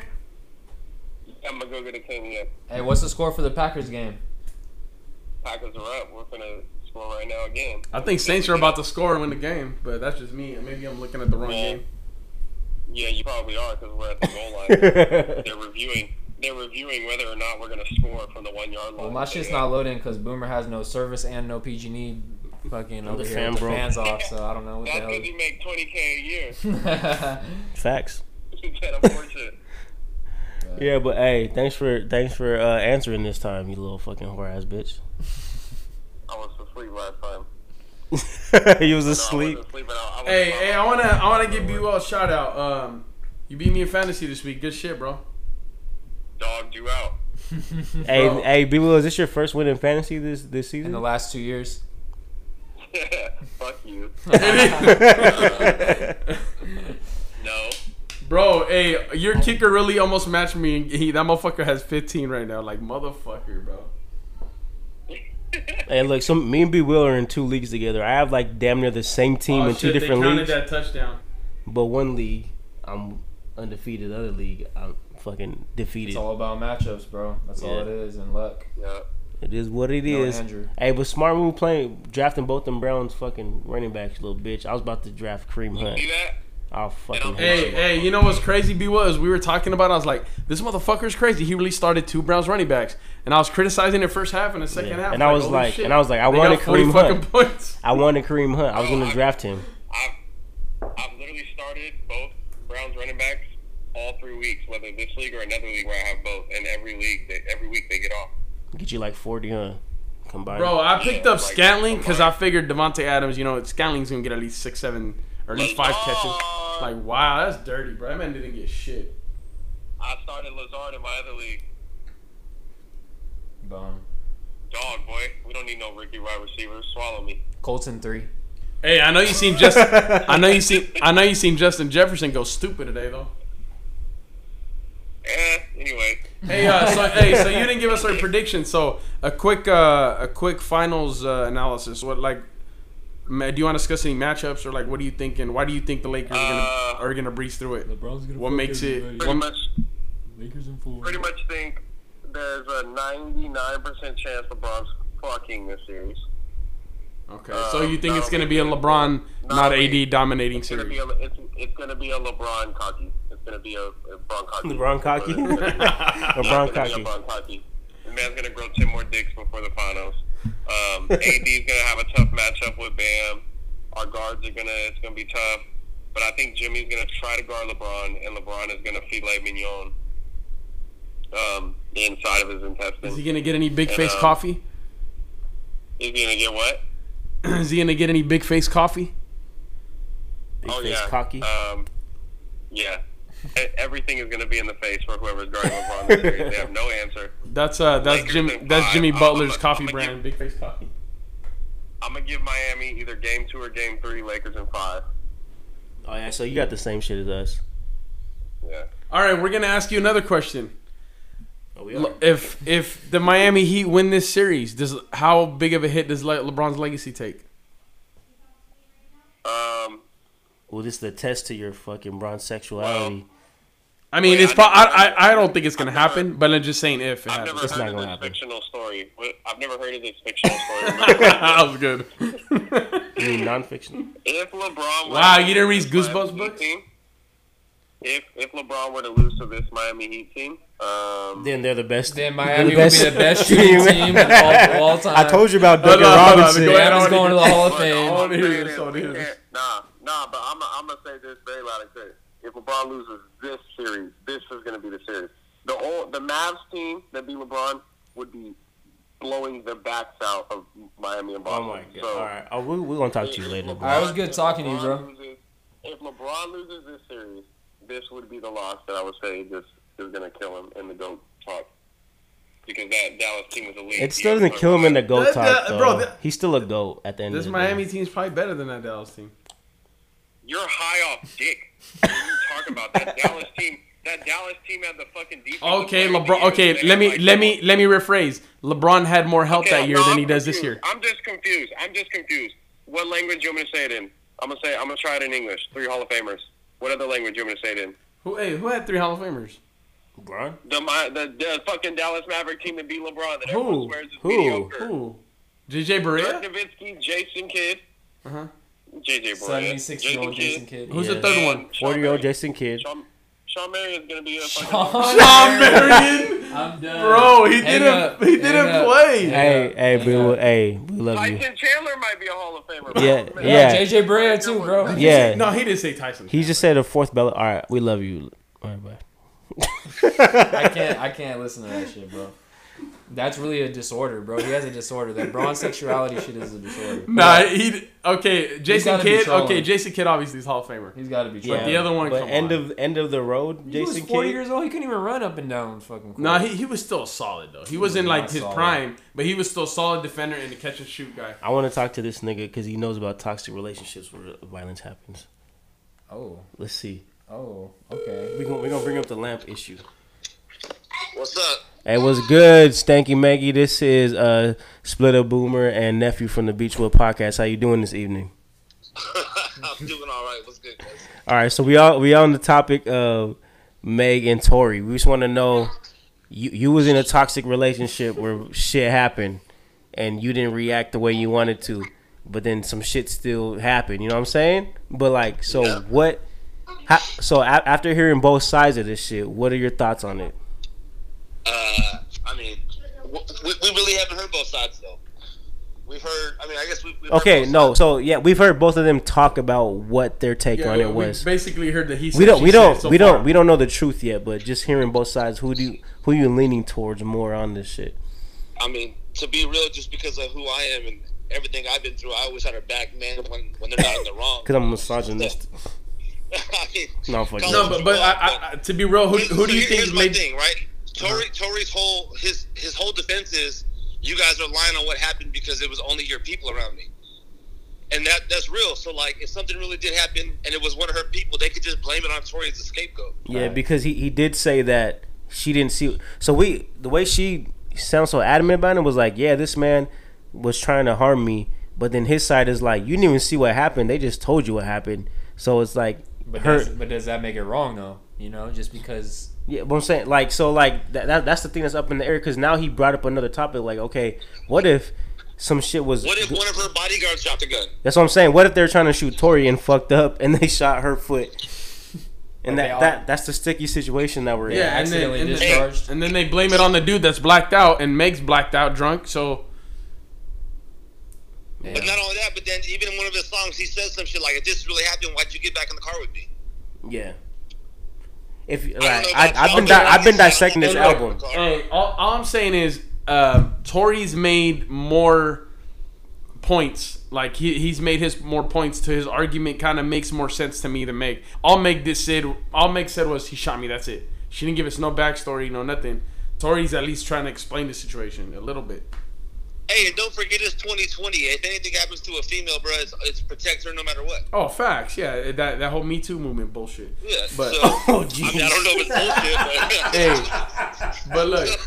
I'm gonna go get a Cane yet. Hey, what's the score for the Packers game? Packers are up. We're finna score right now again. I think Saints are about to score and win the game, but that's just me. Maybe I'm looking at the wrong Yeah. game. Yeah, you probably are because we're at the goal line. They're reviewing. They're reviewing whether or not we're gonna score from the one yard line. Well, my shit's not loading because Boomer has no service and no P G and E fucking over the here fan with the bro. fans off, so I don't know what That's the because you make twenty k a year. hell. facts. You can't afford shit. Yeah, but hey, thanks for thanks for uh, answering this time, you little fucking whore ass bitch. I was asleep last time. you was No, I asleep. wasn't sleeping. I, I was Hey, hey, I wanna, I wanna give you all a shout out. Um, you beat me in fantasy this week. Good shit, bro. dogged you out. Hey, Bro. hey, B Will, is this your first win in fantasy this this In season? the last two years. Fuck you. No. Bro, hey, your kicker really almost matched me. He, that motherfucker has fifteen right now. Like motherfucker, bro. Hey, look, some me and B Will are in two leagues together. I have like damn near the same team Oh, in two shit, different they counted leagues. that touchdown. But one league, I'm undefeated. The other league, I'm fucking defeated. It's all about matchups, bro. That's all Yeah. it is, and luck. Yeah. It is what it No, is. Andrew. Hey, but smart move playing, drafting both them Browns fucking running backs, little bitch. I was about to draft Kareem Hunt. See that? I'll fucking Hey, hate you. hey, you know what's crazy, B was we were talking about it, I was like, this motherfucker's crazy. He really started two Browns running backs. And I was criticizing the first half and the second Yeah. half. And I was holy like, shit. and I was like, I They wanted got forty Kareem fucking Hunt. points. I wanted Kareem Hunt. I was Bro, gonna I- draft him. I've, I've literally started both Browns running backs all three weeks, whether this league or another league where I have both. And every league, they, every week they get off. Get you like forty, huh? Combined. Bro, I picked Yeah, up like, Scantling because I combined. figured Devontae Adams, you know, Scantling's going to get at least six, seven, or at least five catches. Like, wow, that's dirty, bro. That man didn't get shit. I started Lazard in my other league. Bomb. Dog, boy. We don't need no Ricky wide receivers. Swallow me. Colton three. Hey, I know you seen Justin. I know you seen. I know you seen Justin Jefferson go stupid today, though. Eh, anyway. Hey, uh, so hey, so you didn't give us our prediction. So a quick, uh, a quick finals uh, analysis. What like, ma- do you want to discuss any matchups or like, what are you thinking? Why do you think the Lakers are gonna Uh, are gonna breeze through it? LeBron's gonna What fuck makes it? everybody. Pretty What, much, Lakers in four. pretty much think there's a ninety-nine percent chance LeBron's fucking this series. okay, so you think Uh, it's no, gonna be a because- LeBron, not no, A D dominating It's gonna series? be a, it's, it's gonna be a LeBron cocky. It's gonna be a, a Bron cocky. LeBron cocky? It's gonna be- LeBron it's gonna be cocky. a Bron cocky. The man's gonna grow ten more dicks before the finals. Um, A D's gonna have a tough matchup with Bam. Our guards are gonna it's gonna be tough. But I think Jimmy's gonna try to guard LeBron, and LeBron is gonna filet mignon um, the inside of his intestine. Is he gonna get any big face um, coffee? Is he gonna get what? Is he gonna get any big face coffee? Big oh face yeah, cocky. Um, yeah. E- Everything is going to be in the face for whoever's guarding LeBron this series. They have no answer. That's uh, that's Lakers Jimmy. in That's five. Jimmy I'm- Butler's I'm- coffee I'm gonna brand, big face coffee. I'm gonna give Miami either game two or game three. Lakers in five. Oh yeah, so you got the same shit as us. Yeah. All right, we're gonna ask you another question. Oh, we Le- If if the Miami Heat win this series, does how big of a hit does Le- LeBron's legacy take? Um. Well, this is the test to your fucking bronze sexuality. I mean, Wait, it's I pro- I, never- I I don't think it's gonna I've never- happen, but I'm just saying if it I've happens. never It's heard not of gonna this happen. fictional story. What- I've never heard of this fictional story. that was good. You mean nonfiction? If LeBron, were Wow, to you didn't lose read this Goosebumps Miami Heat books? team, If if LeBron were to lose to this Miami Heat team, um, Then they're the best. Then they're Miami the would be the best shooting team of all, of all time. I told you about Hold Duncan on, hold on, Robinson. go ahead. Miami's going to the Hall of Look, Fame. all I'm wanna hear saying this, is I wanna we hear this. can't- Nah, nah, but I'm I'm gonna say this very loud and clear. If LeBron loses this series, this is gonna be the series. The old, the Mavs team that beat LeBron would be blowing the backs out of Miami and Oh Boston. my god! So, All right, oh, we, we're gonna talk to you if later. LeBron- Bro. Alright, it was good if talking to you, LeBron bro. Loses, if LeBron loses this series, this would be the loss that I would say just is gonna kill him in the GOAT talk. Because that Dallas team was elite. It still doesn't kill him in the goat That- talk, that- though. bro, that- He's still a goat at the end This of the Miami day. team's probably better than that Dallas team. You're high off dick when you talk about that Dallas team. That Dallas team had the fucking defense. Okay, player of the LeBron. year. Okay, They let had, me like, let me let me rephrase. LeBron had more help Okay, that year no, than I'm he does this confused. year. I'm just confused. I'm just confused. What language you want me to say it in? I'm gonna say. I'm gonna try it in English. Three Hall of Famers. What other language you want me to say it in? Who hey, who had three Hall of Famers? LeBron? The my the, the fucking Dallas Maverick team that beat LeBron. That Who? everyone swears is Who? mediocre. Who? J J Dirk Barea? Nowitzki, Jason Kidd, Uh huh. J J Barea, seventy-six-year-old Jason Kidd. Who's Yeah. the third one? and Sean forty-year-old Marion. Jason Kidd. Sean, Sean Marion is gonna be a fucking. Sean Sean Marion. I'm done. Bro, he Hang didn't. up. He Hang didn't up. play. Hey, hey, we, will- hey, we love you. Tyson Chandler might be a Hall of Famer. bro. Yeah, Man. yeah. J J Barea too, bro. Did you say- Yeah. No, he didn't say Tyson. He just said a fourth ballot. All right, we love you. All right, bye. I can't. I can't listen to that shit, bro. That's really a disorder, bro. He has a disorder. That bronze sexuality shit is a disorder. Nah, he. Okay, Jason gotta be Kidd. trolling. Okay, Jason Kidd obviously is Hall of Famer. He's got to be. Yeah, Trying. the other one, But come end on. of end of the road, He Jason was forty Kidd. years old. He couldn't even run up and down fucking court. No, he, he was still solid though. He wasn't was like not his solid. prime, but he was still solid defender and a catch and shoot guy. I want to talk to this nigga because he knows about toxic relationships where violence happens. Oh, Let's see. oh, okay. We gonna we gonna bring up the lamp issue. What's up? Hey, what's good, Stanky Maggie? This is uh, Splitter Boomer and Nephew from the Beachwood Podcast. How you doing this evening? I'm doing all right. What's good, guys? All right, so we all we on the topic of Meg and Tory. We just want to know, you you was in a toxic relationship where shit happened, and you didn't react the way you wanted to, but then some shit still happened. You know what I'm saying? But like, so Yeah. what? How, so a, after hearing both sides of this shit, what are your thoughts on it? Uh, I mean, w- we, we really haven't heard both sides, though. We've heard, I mean, I guess we've, we've heard Okay, both no. sides. So yeah, we've heard both of them talk about what their take Yeah, on it we was. basically heard that he said We don't, she we said don't, so we far. don't, we don't know the truth yet. But just hearing both sides, who do you, who you leaning towards more on this shit? I mean, to be real, just because of who I am and everything I've been through, I always had her back, man, when, when they're not in the wrong. Because I'm a misogynist. I mean, No, fuck call you. it No, what but you but want, I, I, to be real, who, Here's- who do you here- think Here's my made? thing, right? Tory, Tory's whole his his whole defense is, you guys are lying on what happened because it was only your people around me, and that that's real. So like, if something really did happen and it was one of her people, they could just blame it on Tory as the scapegoat. Yeah, because he, he did say that she didn't see. So we the way she sounds so adamant about it was like, yeah, this man was trying to harm me, but then his side is like, you didn't even see what happened. They just told you what happened. So it's like But her. does, but does that make it wrong though? You know, just because. Yeah, but I'm saying like so like that, that that's the thing that's up in the air because now he brought up another topic like okay, what if some shit was What if one of her bodyguards dropped a gun? that's what I'm saying. What if they're trying to shoot Tory and fucked up and they shot her foot? And Like that, they all- that that's the sticky situation that we're in. Yeah, and then, accidentally and, then, discharged. and then they blame it on the dude that's blacked out, and Meg's blacked out drunk. So Yeah. But not only that, but then even in one of his songs, he says some shit like, "If this really happened, why'd you get back in the car with me?" Yeah. If like, know I, about I've y'all, been but di- I I've been don't know dissecting this about album. y'all. hey, all, all I'm saying is, uh, Tory's made more points. Like he he's made his more points to his argument. Kind of makes more sense to me than Meg. All Meg did said, all Meg said was he shot me. That's it. She didn't give us no backstory, no nothing. Tory's at least trying to explain the situation a little bit. Hey, and don't forget it's twenty twenty. If anything happens to a female, bro, it's, it's protect her no matter what. Oh, facts. Yeah, that that whole Me Too movement bullshit. Yeah. But- so, Oh, I mean, I jeez. don't know if it's bullshit, but Hey, but look,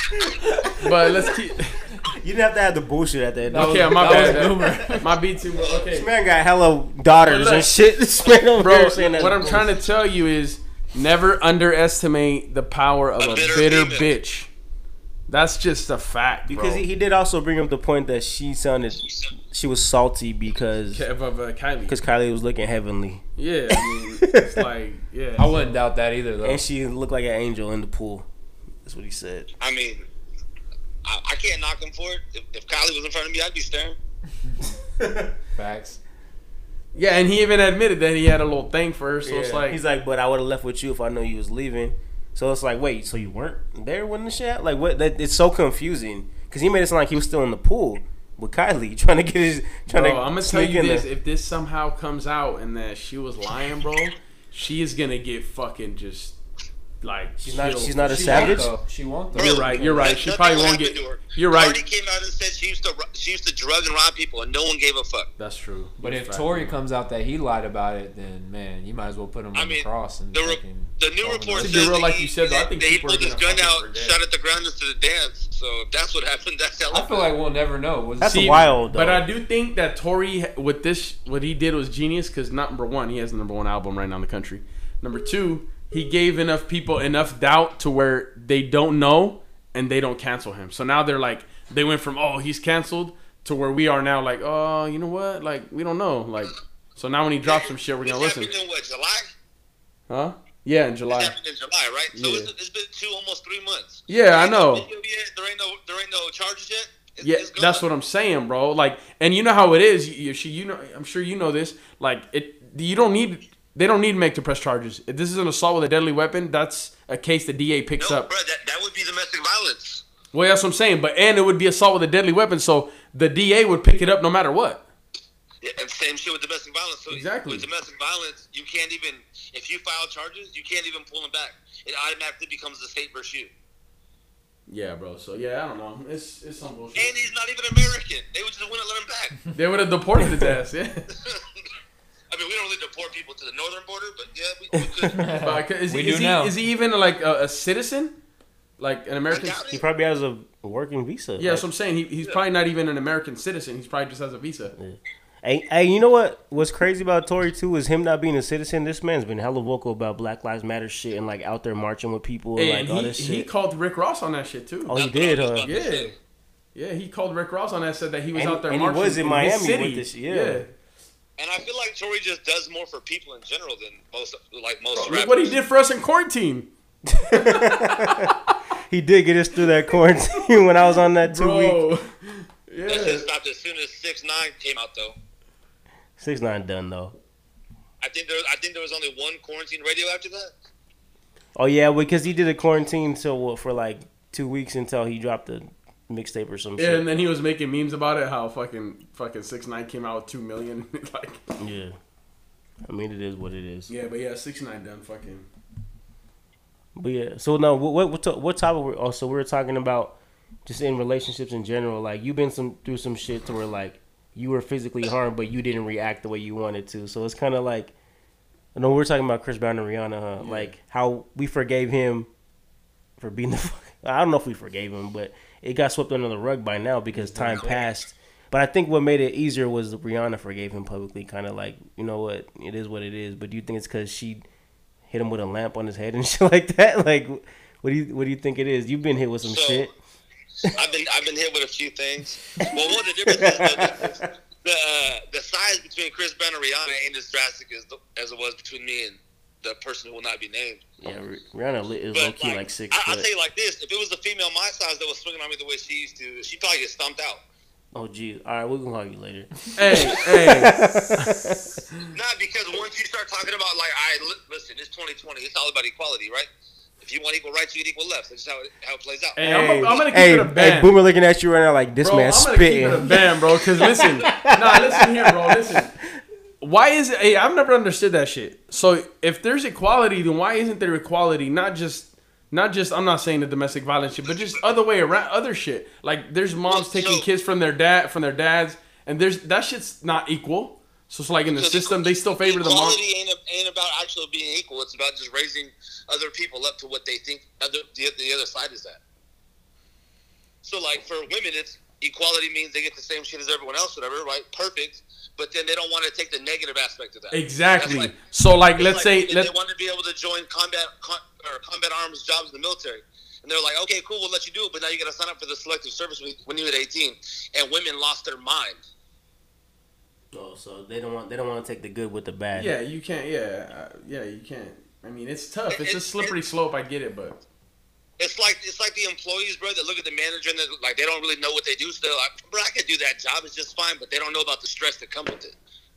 but let's keep. You didn't have to have the bullshit at the end. Okay, my that bad. was That- my B too. This Okay, man got hella daughters But look, and shit. This man over bro. here saying that What I'm trying to tell you is never underestimate the power of A a bitter bitter female. bitch. That's just a fact, because bro. he, he did also bring up the point that she sounded she was salty because Kev of uh, Kylie. because Kylie was looking heavenly Yeah, I mean, it's like yeah. I wouldn't doubt that either though. and she looked like an angel in the pool. That's what he said. I mean, I, I can't knock him for it. If, if Kylie was in front of me, I'd be staring. Facts. Yeah, and he even admitted that he had a little thing for her. So it's Yeah. like he's like, but I would have left with you if I know you was leaving. So it's like, wait, so you weren't there when the shit happened? Like, what? That, it's so confusing because he made it sound like he was still in the pool with Kylie, trying to get his, trying Bro, to. I'm gonna tell sneak you in this: there. if this somehow comes out and that she was lying, bro, she is gonna get fucking just like She's not. killed. She's not a She savage. won't though. She won't though. You're right. You're right. She Nothing probably will won't happen get. to her. You're right. Cardi came out and said she used to ru- she used to drug and rob people, and no one gave a fuck. That's true. But You're if fact. Tory comes out that he lied about it, then man, you might as well put him I on the mean, cross and The, re- fucking the new throw him report out. To be says real, that like he, you said, though, I think that he people are pulled his gonna gun fucking out, forget. shot at the ground into the dance. So if that's what happened, that's hella I feel like we'll never know. Was That's See, wild, though. But I do think that Tory, with this, what he did was genius because number one, he has the number one album right now in the country. Number two, he gave enough people enough doubt to where they don't know and they don't cancel him. So now they're like, they went from, oh, he's canceled to where we are now like, oh, you know what? Like, we don't know. Like, so now when he drops some shit, we're This going to listen. happened in what, July? Huh? Yeah, in This July. happened in July, right? So Yeah. it's, it's been two, almost three months. Yeah, I There ain't no know. video yet. There ain't no, there ain't no charges yet. It's, Yeah, it's gone. that's what I'm saying, bro. Like, and you know how it is. You, you, you know, I'm sure you know this. Like, it. You don't need. They don't need Meg to press charges. If this is an assault with a deadly weapon, that's a case the D A picks No, up. bro, that, that would be domestic violence. Well, that's what I'm saying. But and it would be assault with a deadly weapon, so the D A would pick it up no matter what. Yeah, and same shit with domestic violence. So Exactly. with domestic violence, you can't even, if you file charges, you can't even pull them back. It automatically becomes the state versus you. Yeah, bro. So yeah, I don't know. It's it's some bullshit. And he's not even American. They would just wouldn't let him back. They would have deported his ass. Yeah. I mean, we don't really deport people to the northern border, but yeah, we, we could. But is, We is do he, now. Is he even like a, a citizen? Like an American. I doubt He it. probably has a working visa. Yeah, like, so I'm saying he, he's probably not even an American citizen. He's probably just has a visa. Hey, hey, you know what? What's crazy about Tory too is him not being a citizen. This man's been hella vocal about Black Lives Matter shit and like out there marching with people and Hey, like and all he, this he shit. called Rick Ross on that shit too. Oh, he That's what I did, was huh? about to Yeah. say. Yeah, he called Rick Ross on that. Said that he was And- out there and he marching was in his Miami city. with this- yeah. And I feel like Tory just does more for people in general than most, like most Look rappers. what he did for us in quarantine, He did get us through that quarantine when I was on that two week. bro. That Yeah. shit stopped as soon as six nine came out, though. Six nine done though. I think there, I think there was only one quarantine radio after that. Oh yeah, because he did a quarantine so what, for like two weeks until he dropped a mixtape or some Yeah, shit. and then he was making memes about it. How fucking fucking six nine came out with two million. Like, Yeah, I mean it is what it is. yeah, but yeah, six nine done fucking. But yeah, so no, what what what, to, what topic? Were, oh, so we were talking about just in relationships in general. Like you've been some through some shit to where like you were physically harmed, but you didn't react the way you wanted to. So it's kind of like, I know we're talking about Chris Brown and Rihanna, huh? Yeah. Like how we forgave him for being the. I don't know if we forgave him, but it got swept under the rug by now because time passed. But I think what made it easier was Rihanna forgave him publicly, kind of like, you know what, it is what it is. But do you think it's because she hit him with a lamp on his head and shit like that? Like, what do you what do you think it is? You've been hit with some So, shit. I've been I've been hit with a few things. Well, one of the differences is the uh, the size between Chris Brown and Rihanna ain't as drastic as the, as it was between me and the person who will not be named. Yeah, Rih- Rihanna li- is But low key like, six I, I'll foot. tell you like this: if it was a female my size that was swinging on me the way she used to, she'd probably get stomped out. Oh geez, all right, we're gonna call you later. Hey, hey. Not because once you start talking about like, I li- listen, it's twenty twenty. It's all about equality, right? If you want equal rights, you get equal lefts. That's just how it, how it plays out. Hey, I'm, I'm gonna keep hey, it a band. hey, Boomer looking at you right now like this Bro, man I'm gonna keep it a spitting. band, bro. Cause listen, nah, listen here, bro. Listen. Why is it? Hey, I've never understood that shit. So if there's equality, then why isn't there equality? Not just, not just. I'm not saying the domestic violence shit, but just other way around, other shit. Like there's moms So- taking kids from their dad, from their dads, and there's that shit's not equal. So it's like in the Because system, they still favor the mom. Equality ain't, ain't about actually being equal. It's about just raising other people up to what they think other, the, the other side is at. So, like, for women, it's equality means they get the same shit as everyone else, whatever, right? Perfect. But then they don't want to take the negative aspect of that. Exactly. That's like- So like, it's let's like say, they, let's they want to be able to join combat con, or combat arms jobs in the military. And they're like, okay, cool, we'll let you do it, but now you got to sign up for the selective service when- when you hit eighteen. And women lost their mind. Oh, so they don't want they don't want to take the good with the bad. yeah, you can't. Yeah, uh, yeah, you can't. I mean, it's tough. It's a It- it- slippery slope. I get it, but It's like it's like the employees, bro, that look at the manager and they're like they don't really know what they do. So they're like, bro, I could do that job. It's just fine, but they don't know about the stress that comes with it.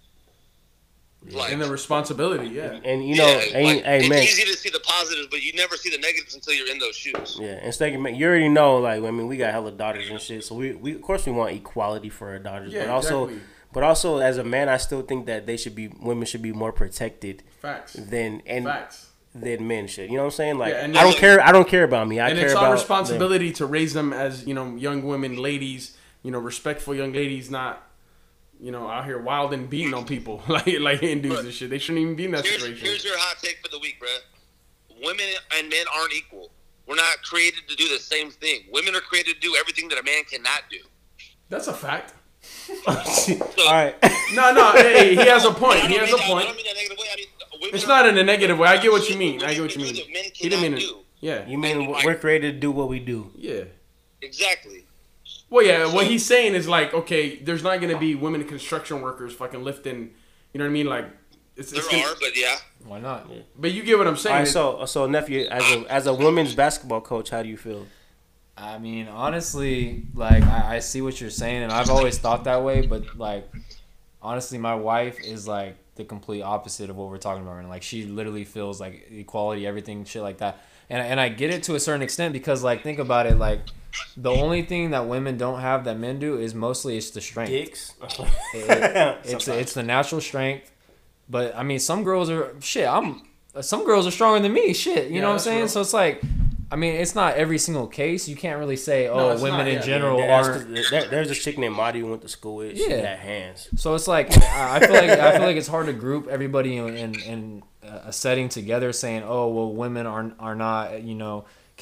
Like, and the responsibility, yeah. And you know, yeah, and, like, hey it's man, easy to see the positives, but you never see the negatives until you're in those shoes. yeah, and Steak, man, you already know, like, I mean, we got hella daughters and shit, so we, we of course we want equality for our daughters, Yeah, but also, exactly. but also as a man, I still think that they should be women should be more protected Facts. than and Facts. than men should. You know what I'm saying? Like, Yeah, and I don't there's- care. I don't care about me. I And care it's about our them. responsibility to raise them as, you know, young women, ladies, you know, respectful young ladies, not, you know, out here wild and beating on people like like Hindus and shit. They shouldn't even be in that Here's, situation. here's your hot take for the week, bro. Women and men aren't equal. We're not created to do the same thing. Women are created to do everything that a man cannot do. That's a fact. All right. No, no, hey, he has a I point. don't He has mean a that- I point. don't mean that negative way. I mean, women It's are- not in a negative way. I get what you mean. women I get what you can mean. do that men He didn't mean cannot it. do. Yeah. You mean Like- we're created to do what we do? Yeah. Exactly. Well, yeah, what he's saying is like, okay, there's not gonna be women construction workers fucking lifting, you know what I mean? Like, it's, There it's gonna, are, but yeah. Why not? but you get what I'm All saying. right. So, so nephew, as a as a women's basketball coach, how do you feel? I mean, honestly, like I, I see what you're saying, and I've always thought that way. But like, honestly, my wife is like the complete opposite of what we're talking about right now. Like, she literally feels like equality, everything, shit like that. And and I get it to a certain extent because like, think about it, like the only thing that women don't have that men do is mostly it's the strength. Dicks. It- it- it's it's the natural strength. But I mean, some girls are shit. I'm some girls are stronger than me. Shit, you Yeah, know what I'm that's saying? real. So it's like, I mean, it's not every single case. You can't really say, No, oh, it's women not, in yeah. general Yeah, that's aren't. 'cause there- there's a chick named Marty who went to school with. She Yeah. had hands. So it's like I I feel like I feel like it's hard to group everybody in in, in a setting together, saying, oh, well, women are are not, you know,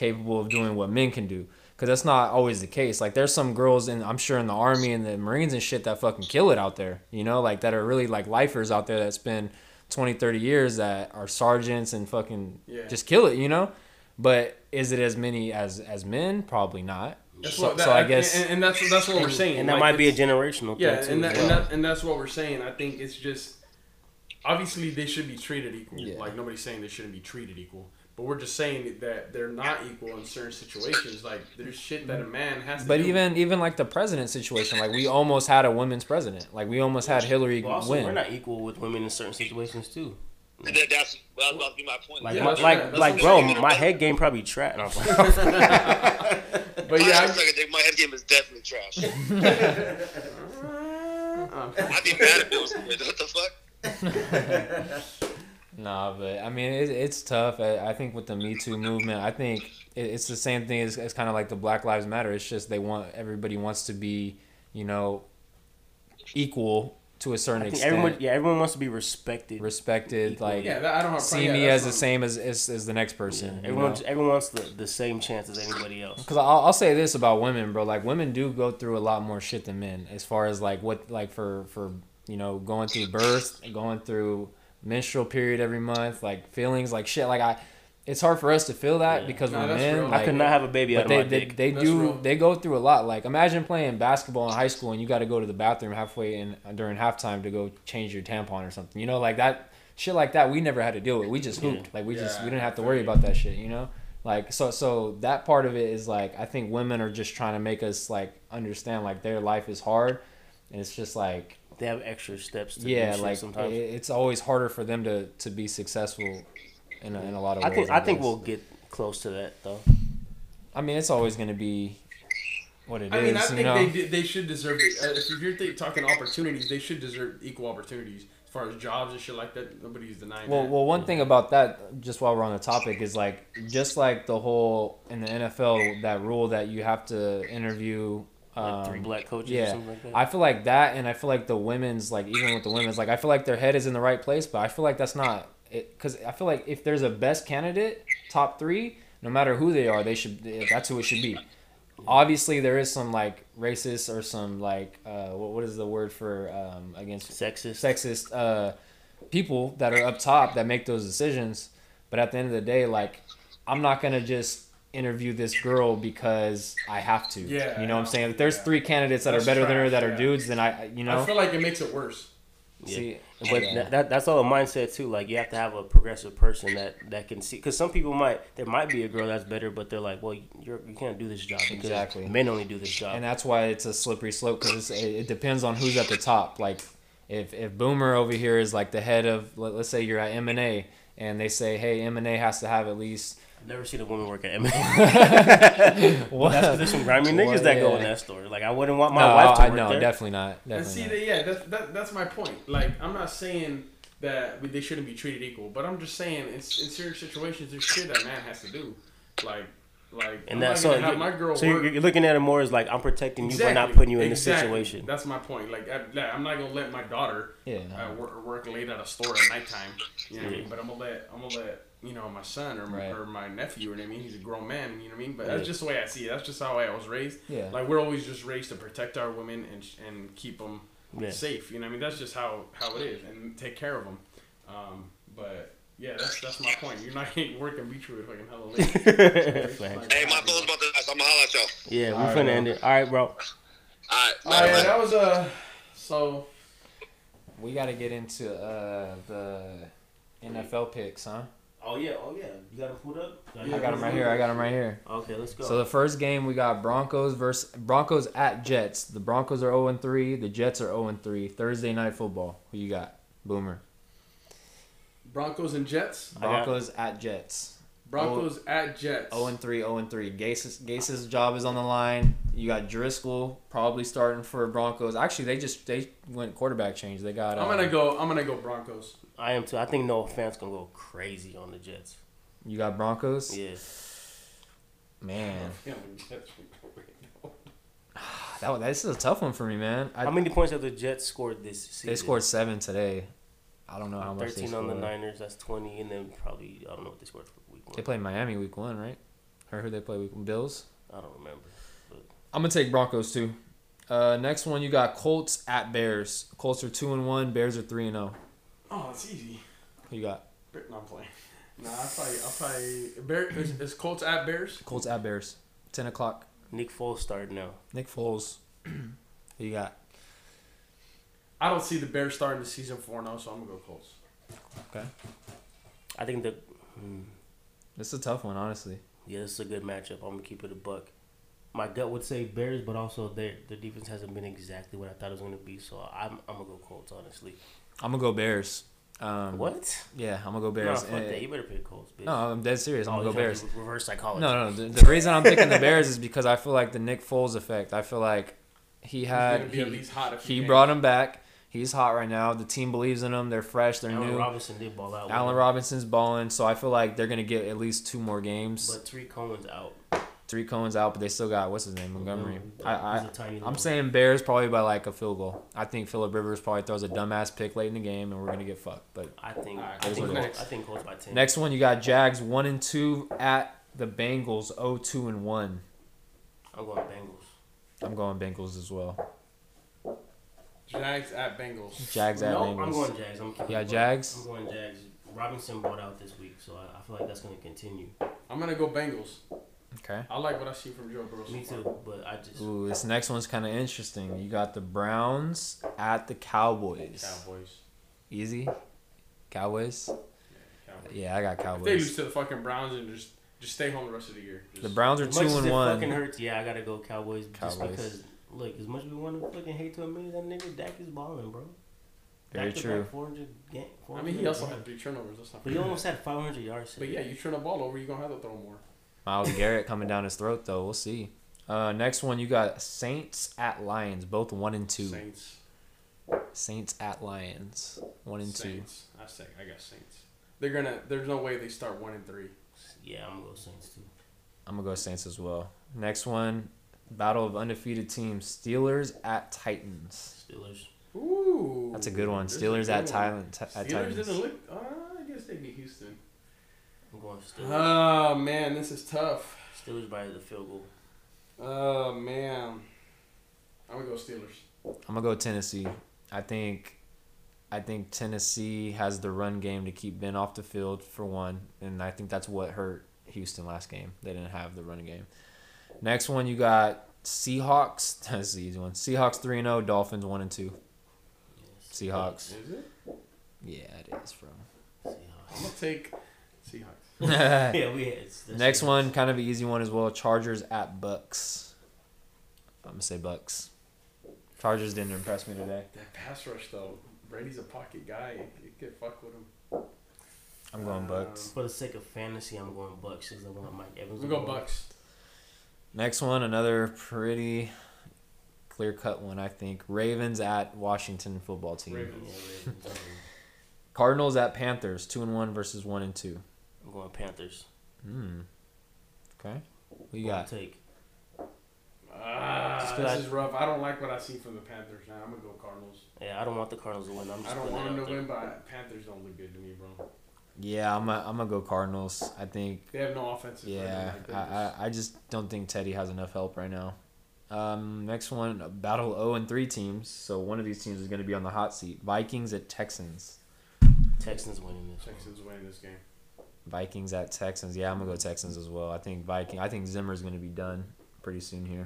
capable of doing what men can do. Because that's not always the case. Like, there's some girls, in I'm sure in the Army and the Marines and shit that fucking kill it out there. You know, like, that are really, like, lifers out there that spend twenty, thirty years that are sergeants and fucking Yeah. just kill it, you know? But is it as many as, as men? Probably not. That's So, what, that, so I guess... and, and that's that's what we're saying, And that like, might be a it's- generational Yeah, thing too. and that, as and well. that and that's what we're saying. I think it's just obviously they should be treated equal. Yeah. Like nobody's saying they shouldn't be treated equal, but we're just saying that they're not equal in certain situations. Like there's shit that a man has to But do. even even like the president situation, like we almost had a women's president. Like we almost had Hillary Well, also, win. we're not equal with women in certain situations too. That, that's well, about to be my point. Like, Yeah, my, that's like, right. That's like, what bro, I'm saying. my head game probably trash. No, but I, yeah, I, my head game is definitely trash. I, I'd be mad if it was good. What the fuck? Nah, but I mean it, it's tough. I, I think with the Me Too movement, I think it, it's the same thing as, as kind of like the Black Lives Matter. It's just they want everybody wants to be, you know, equal to a certain I think extent. everyone, yeah, everyone wants to be respected. respected, Equally. like yeah, that, I don't have see yeah, me that's as the what- same as, as as the next person. you Everyone, know? everyone wants the, the same chance as anybody else. Because I'll, I'll say this about women, bro. Like women do go through a lot more shit than men, as far as like what, like for for you know, going through birth, going through menstrual period every month, like feelings, like shit. Like I, it's hard for us to feel that Yeah. because Nah, we're that's men. real. Like, I could not have a baby out but of they my they, dick. they That's do real. they go through a lot. Like imagine playing basketball in high school and you got to go to the bathroom halfway in during halftime to go change your tampon or something. You know, like that shit like that. We never had to deal with. We just hooped. Like we just we Yeah, didn't have to I worry feel you. about that shit. You know. Like so so that part of it is like I think women are just trying to make us like understand like their life is hard, and it's just like They have extra steps to yeah do shit like sometimes. it, it's always harder for them to, to be successful in a, in a lot of I ways. think I think guess. we'll get close to that though. I mean it's always gonna be what it is. I mean, I you think know? they they they should deserve it. Uh, if you're th- talking opportunities, they should deserve equal opportunities as far as jobs and shit like that. Nobody's denying Well, that. well, one thing about that, just while we're on the topic, is like just like the whole in the N F L that rule that you have to interview um, Like three black coaches or yeah, something like that. I feel like that, and I feel like the women's like even with the women's like I feel like their head is in the right place, but I feel like that's not it because I feel like if there's a best candidate, top three, no matter who they are, they should that's who it should be. Obviously, there is some like racist or some like uh, what what is the word for um, against Sexist. sexist uh, people that are up top that make those decisions. But at the end of the day, like, I'm not gonna just interview this girl because I have to. Yeah, You know what I'm saying? If there's yeah. three candidates that That's are better than her trash, that are yeah. dudes, then I, you know, I feel like it makes it worse. Yeah. see, But yeah. that, that that's all a mindset too. Like you have to have a progressive person that, that can see. Because some people might there might be a girl that's better, but they're like, well, you're you can't do this job because Exactly. men only do this job. And that's why it's a slippery slope because it, it depends on who's at the top. Like, if if Boomer over here is like the head of, let, let's say you're at M and A, and they say, hey, M and A has to have at least. I've never seen a woman work at M and A. What? That's because there's some grimy niggas Well, that go yeah. in that store. Like I wouldn't want my No, wife to I work no, there. definitely not. And Definitely see, not. that, yeah, that's that, that's my point. Like, I'm not saying that we- they shouldn't be treated equal, but I'm just saying in, in certain situations, there's shit that man has to do. Like, like I'm And not that's gonna so. have you- my girl so work. you're, you're looking at it more as like I'm protecting you by not Exactly, putting you in this exactly. situation. That's my point. Like, I, like, I'm not gonna let my daughter Yeah. uh, work, work late at a store at nighttime. You know what I mean? But I'm gonna let I'm gonna let you know my son or my, Right. or my nephew. You know what I mean? He's a grown man. You know what I mean? But Yeah. that's just the way I see it. That's just how I was raised. Yeah. Like we're always just raised to protect our women and and keep them Yeah. safe. You know what I mean? That's just how how it is, and take care of them. Um, but yeah, that's that's my point. You're not getting working Beechwood fucking hella late. Facts. Hey, my phone's about to die, so I'm gonna holler at y'all. Yeah, we All right, finna bro. end it. All right, bro. All right. Oh yeah, that was uh so We got to get into uh, the N F L picks, huh? Oh yeah, oh yeah. You got them pulled up? I got them right here. I got them right here. Okay, let's go. So the first game we got Broncos versus Broncos at Jets. The Broncos are zero and three. The Jets are zero and three. Thursday night football. Who you got? Boomer. Broncos and Jets. got- Broncos at Jets. Broncos at Jets. zero and three. zero and three. Gase's Gase's job is on the line. You got Driscoll probably starting for Broncos. Actually, they just they went quarterback change. They got. Uh, I'm gonna go. I'm gonna go Broncos. I am too. I think Noah Fant's gonna go crazy on the Jets. You got Broncos. Yeah. Man, Yeah, that this is a tough one for me, man. I, How many points have the Jets scored this season? They scored seven today. I don't know how much they thirteen scored. on the Niners. That's twenty, and then probably I don't know what they scored for week one. They played Miami week one, right? Or who they play week? Bills? I don't remember. But I'm going to take Broncos too. Uh, next one, you got Colts at Bears. Colts are two and one. Bears are three and zero. Oh, it's easy. Who you got? Bear, no, I'm playing. Nah, I'll probably, I'll probably, Bear, is, is Colts at Bears? Colts at Bears. ten o'clock. Nick Foles started now. Nick Foles. Who you got? I don't see the Bears starting the season four and oh, so I'm going to go Colts. Okay. I think that. Hmm, This is a tough one, honestly. yeah, this is a good matchup. I'm gonna keep it a buck. My gut would say Bears, but also their their defense hasn't been exactly what I thought it was gonna be. So I'm I'm gonna go Colts, honestly. I'm going to go Bears. Um, What? Yeah, I'm going to go No, Bears. fuck Eh, that. You better pick Colts, bitch. no, I'm dead serious. I'm Oh, going to you go trying Bears. to Reverse psychology. No, no. The, the reason I'm picking the Bears is because I feel like the Nick Foles effect. I feel like he He's had gonna be he, at least hot a few he games. brought him back. He's hot right now. The team believes in him. They're fresh. They're Allen new. Robinson did ball out. with Allen him, Robinson's balling, so I feel like they're gonna get at least two more games. But Tariq Cohen's out. Three Cohen's out, but they still got what's his name, Montgomery. I, He's I a tiny I'm little- saying Bears probably by like a field goal. I think Phillip Rivers probably throws a dumbass pick late in the game, and we're gonna get fucked. But I think Alright, I who's think next? Colts, I think Colts by ten. next one, you got Jags one and two at the Bengals, oh two and one. I'm going Bengals. I'm going Bengals as well. Jags at Bengals. Jags at no, Bengals. I'm going Jags. I'm keeping Yeah, it buck. Jags? I'm going Jags. Robinson bought out this week, so I, I feel like that's going to continue. I'm going to go Bengals. Okay. I like what I see from Joe Burrow. so Me far. too, but I just Ooh, this next one's kind of interesting. You got the Browns at the Cowboys. Cowboys. Easy. Cowboys. Cowboys. Yeah, I got If they Cowboys. lose to the fucking Browns and just just stay home the rest of the year. Just, The Browns are as two much as and it one. fucking hurts, yeah, I gotta go Cowboys, Cowboys. just because. Look, as much as we want to fucking hate to admit it, that nigga Dak is balling, bro. Very Back to true. back four hundred game. I mean, he also had three turnovers. That's not But he almost had five hundred yards. But yeah, you turn the ball over, you're going to have to throw more. Miles Garrett coming down his throat though. We'll see. Uh, next one you got Saints at Lions, both one and two. Saints. Saints at Lions, one and two. Saints. I say I got Saints. They're gonna. There's no way they start one and three. Yeah, I'm gonna go Saints too. I'm gonna go Saints as well. Next one, battle of undefeated teams: Steelers at Titans. Steelers. Ooh, That's a good one. there's a Steelers good at, one. Titan- t- at Steelers Titans. didn't look. Uh, I guess they beat Houston. I'm going Steelers. Oh man, this is tough. Steelers by the field goal. Oh man, I'm gonna go Steelers. I'm gonna go Tennessee. I think, I think Tennessee has the run game to keep Ben off the field for one, and I think that's what hurt Houston last game. They didn't have the running game. Next one, you got Seahawks. That's the easy one. Seahawks three and zero. Dolphins one and two. Seahawks. Is it? Yeah, it is from. I'm gonna take Seahawks. Yeah, we had. that's Next Seahawks. one, kind of an easy one as well. Chargers at Bucks. I'm gonna say Bucks. Chargers didn't impress me today. That pass rush though, Brady's a pocket guy. You could fuck with him. I'm going Bucks. For the sake of fantasy, I'm going Bucks because I want Mike Evans. We to go ball. Bucks. Next one, another pretty clear cut one, I think. Ravens at Washington football team. Yeah, Ravens. Ravens. um, Cardinals at Panthers, two and one versus one and two. I'm going Panthers. Hmm. Okay. What you What got? Take. Ah, Just this 'cause I- is rough. I don't like what I see from the Panthers now. I'm gonna go Cardinals. Yeah, I don't want the Cardinals to win. I'm just I don't putting want that them out to there. win, but Panthers don't look good to me, bro. Yeah, I'm a, I'm gonna go Cardinals. I think. They have no offensive. Yeah, like, they're I, I I just don't think Teddy has enough help right now. Um, next one, a battle zero and three teams. So one of these teams is gonna be on the hot seat. Vikings at Texans. Texans winning this. one. Texans winning this game. Vikings at Texans. Yeah, I'm gonna go Texans as well. I think Viking. I think Zimmer's gonna be done pretty soon here.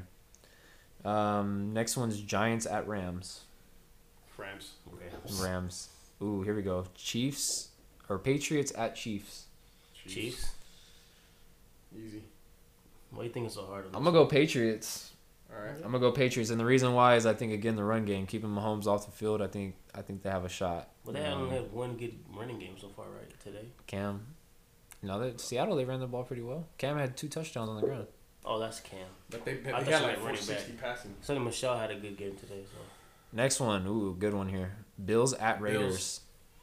Um, next one's Giants at Rams. Rams. Rams. Rams. Ooh, here we go. Chiefs or Patriots at Chiefs. Chiefs. Easy. Why do you think it's so hard? on I'm this gonna go Patriots. All right. I'm gonna go Patriots, and the reason why is I think again the run game, keeping Mahomes off the field. I think I think they have a shot. But they Um, only had one good running game so far, right? Today. Cam. No, that Seattle they ran the ball pretty well. Cam had two touchdowns on the ground. Oh, that's Cam. But they, they I had thought you like meant running four sixty passing. Sonny Michelle had a good game today, so. Next one, ooh, good one here. Bills at Raiders.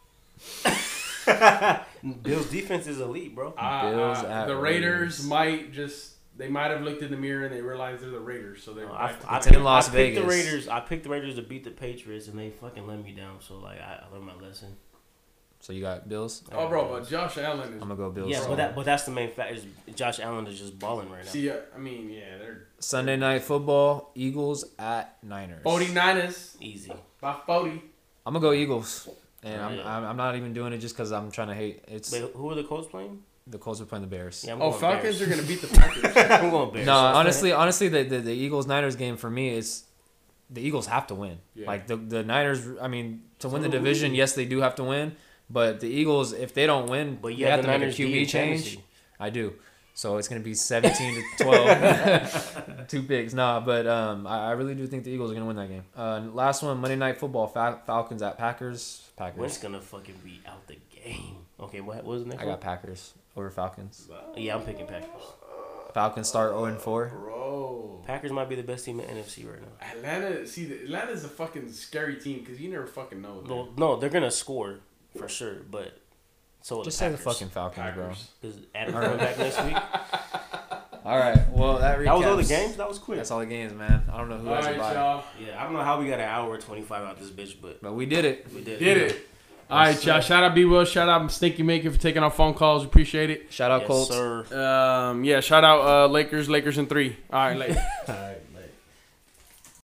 Bills defense is elite, bro. Uh, Bills uh, at the Raiders, Raiders. might just they might have looked in the mirror and they realized they're the Raiders, so they're No, I, back to I, It's the in Las I picked the Vegas. Raiders. I picked the Raiders to beat the Patriots, and they fucking let me down. So like, I, I learned my lesson. So you got Bills. Oh, bro, but Josh Allen is. I'm gonna go Bills. Yeah, but that but that's the main fact is Josh Allen is just balling right now. See, uh, I mean, yeah, they're. Sunday night football. Eagles at Niners. forty-niners Easy. by forty. I'm gonna go Eagles, and I'm, Yeah. I'm I'm not even doing it just because I'm trying to hate. It's Wait, who are the Colts playing? the Colts are playing the Bears. Yeah, I'm Oh, going Falcons Bears. are gonna beat the Packers. I'm going Bears. No, honestly, honestly, the, the the Eagles Niners game for me is the Eagles have to win. Yeah. Like the the Niners, I mean, to win the do division, we. yes, they do have to win. But the Eagles, if they don't win, But they you have have the to make a Niners Q D B in change. fantasy. I do. So it's gonna be seventeen to twelve, two picks. Nah, but um, I, I really do think the Eagles are gonna win that game. Uh, last one, Monday Night Football, Fal- Falcons at Packers. Wentz Packers. gonna fucking be out the game. Okay, what, what was the next I one? got Packers over Falcons. Yeah, I'm picking Packers. Falcons start zero and four. Bro. Packers might be the best team in the N F C right now. Atlanta, see, the, Atlanta's a fucking scary team because you never fucking know. No, Man. no, they're gonna score for sure, but so will Just the say the Packers. fucking Falcons, bro. Packers. Is Adam coming back next week? All right. Well, that recaps. That was all the games. That was quick. That's all the games, man. I don't know who All has right, a bye, y'all. Yeah, I don't know how we got an hour twenty-five out this bitch, but but we did it. we did. Did it. All right, y'all. Shout out B Will. Shout out Stinky Maker for taking our phone calls. Appreciate it. Shout out Yes, Colts. sir. Um, yeah. Shout out uh, Lakers. Lakers in three. All right, later. All right.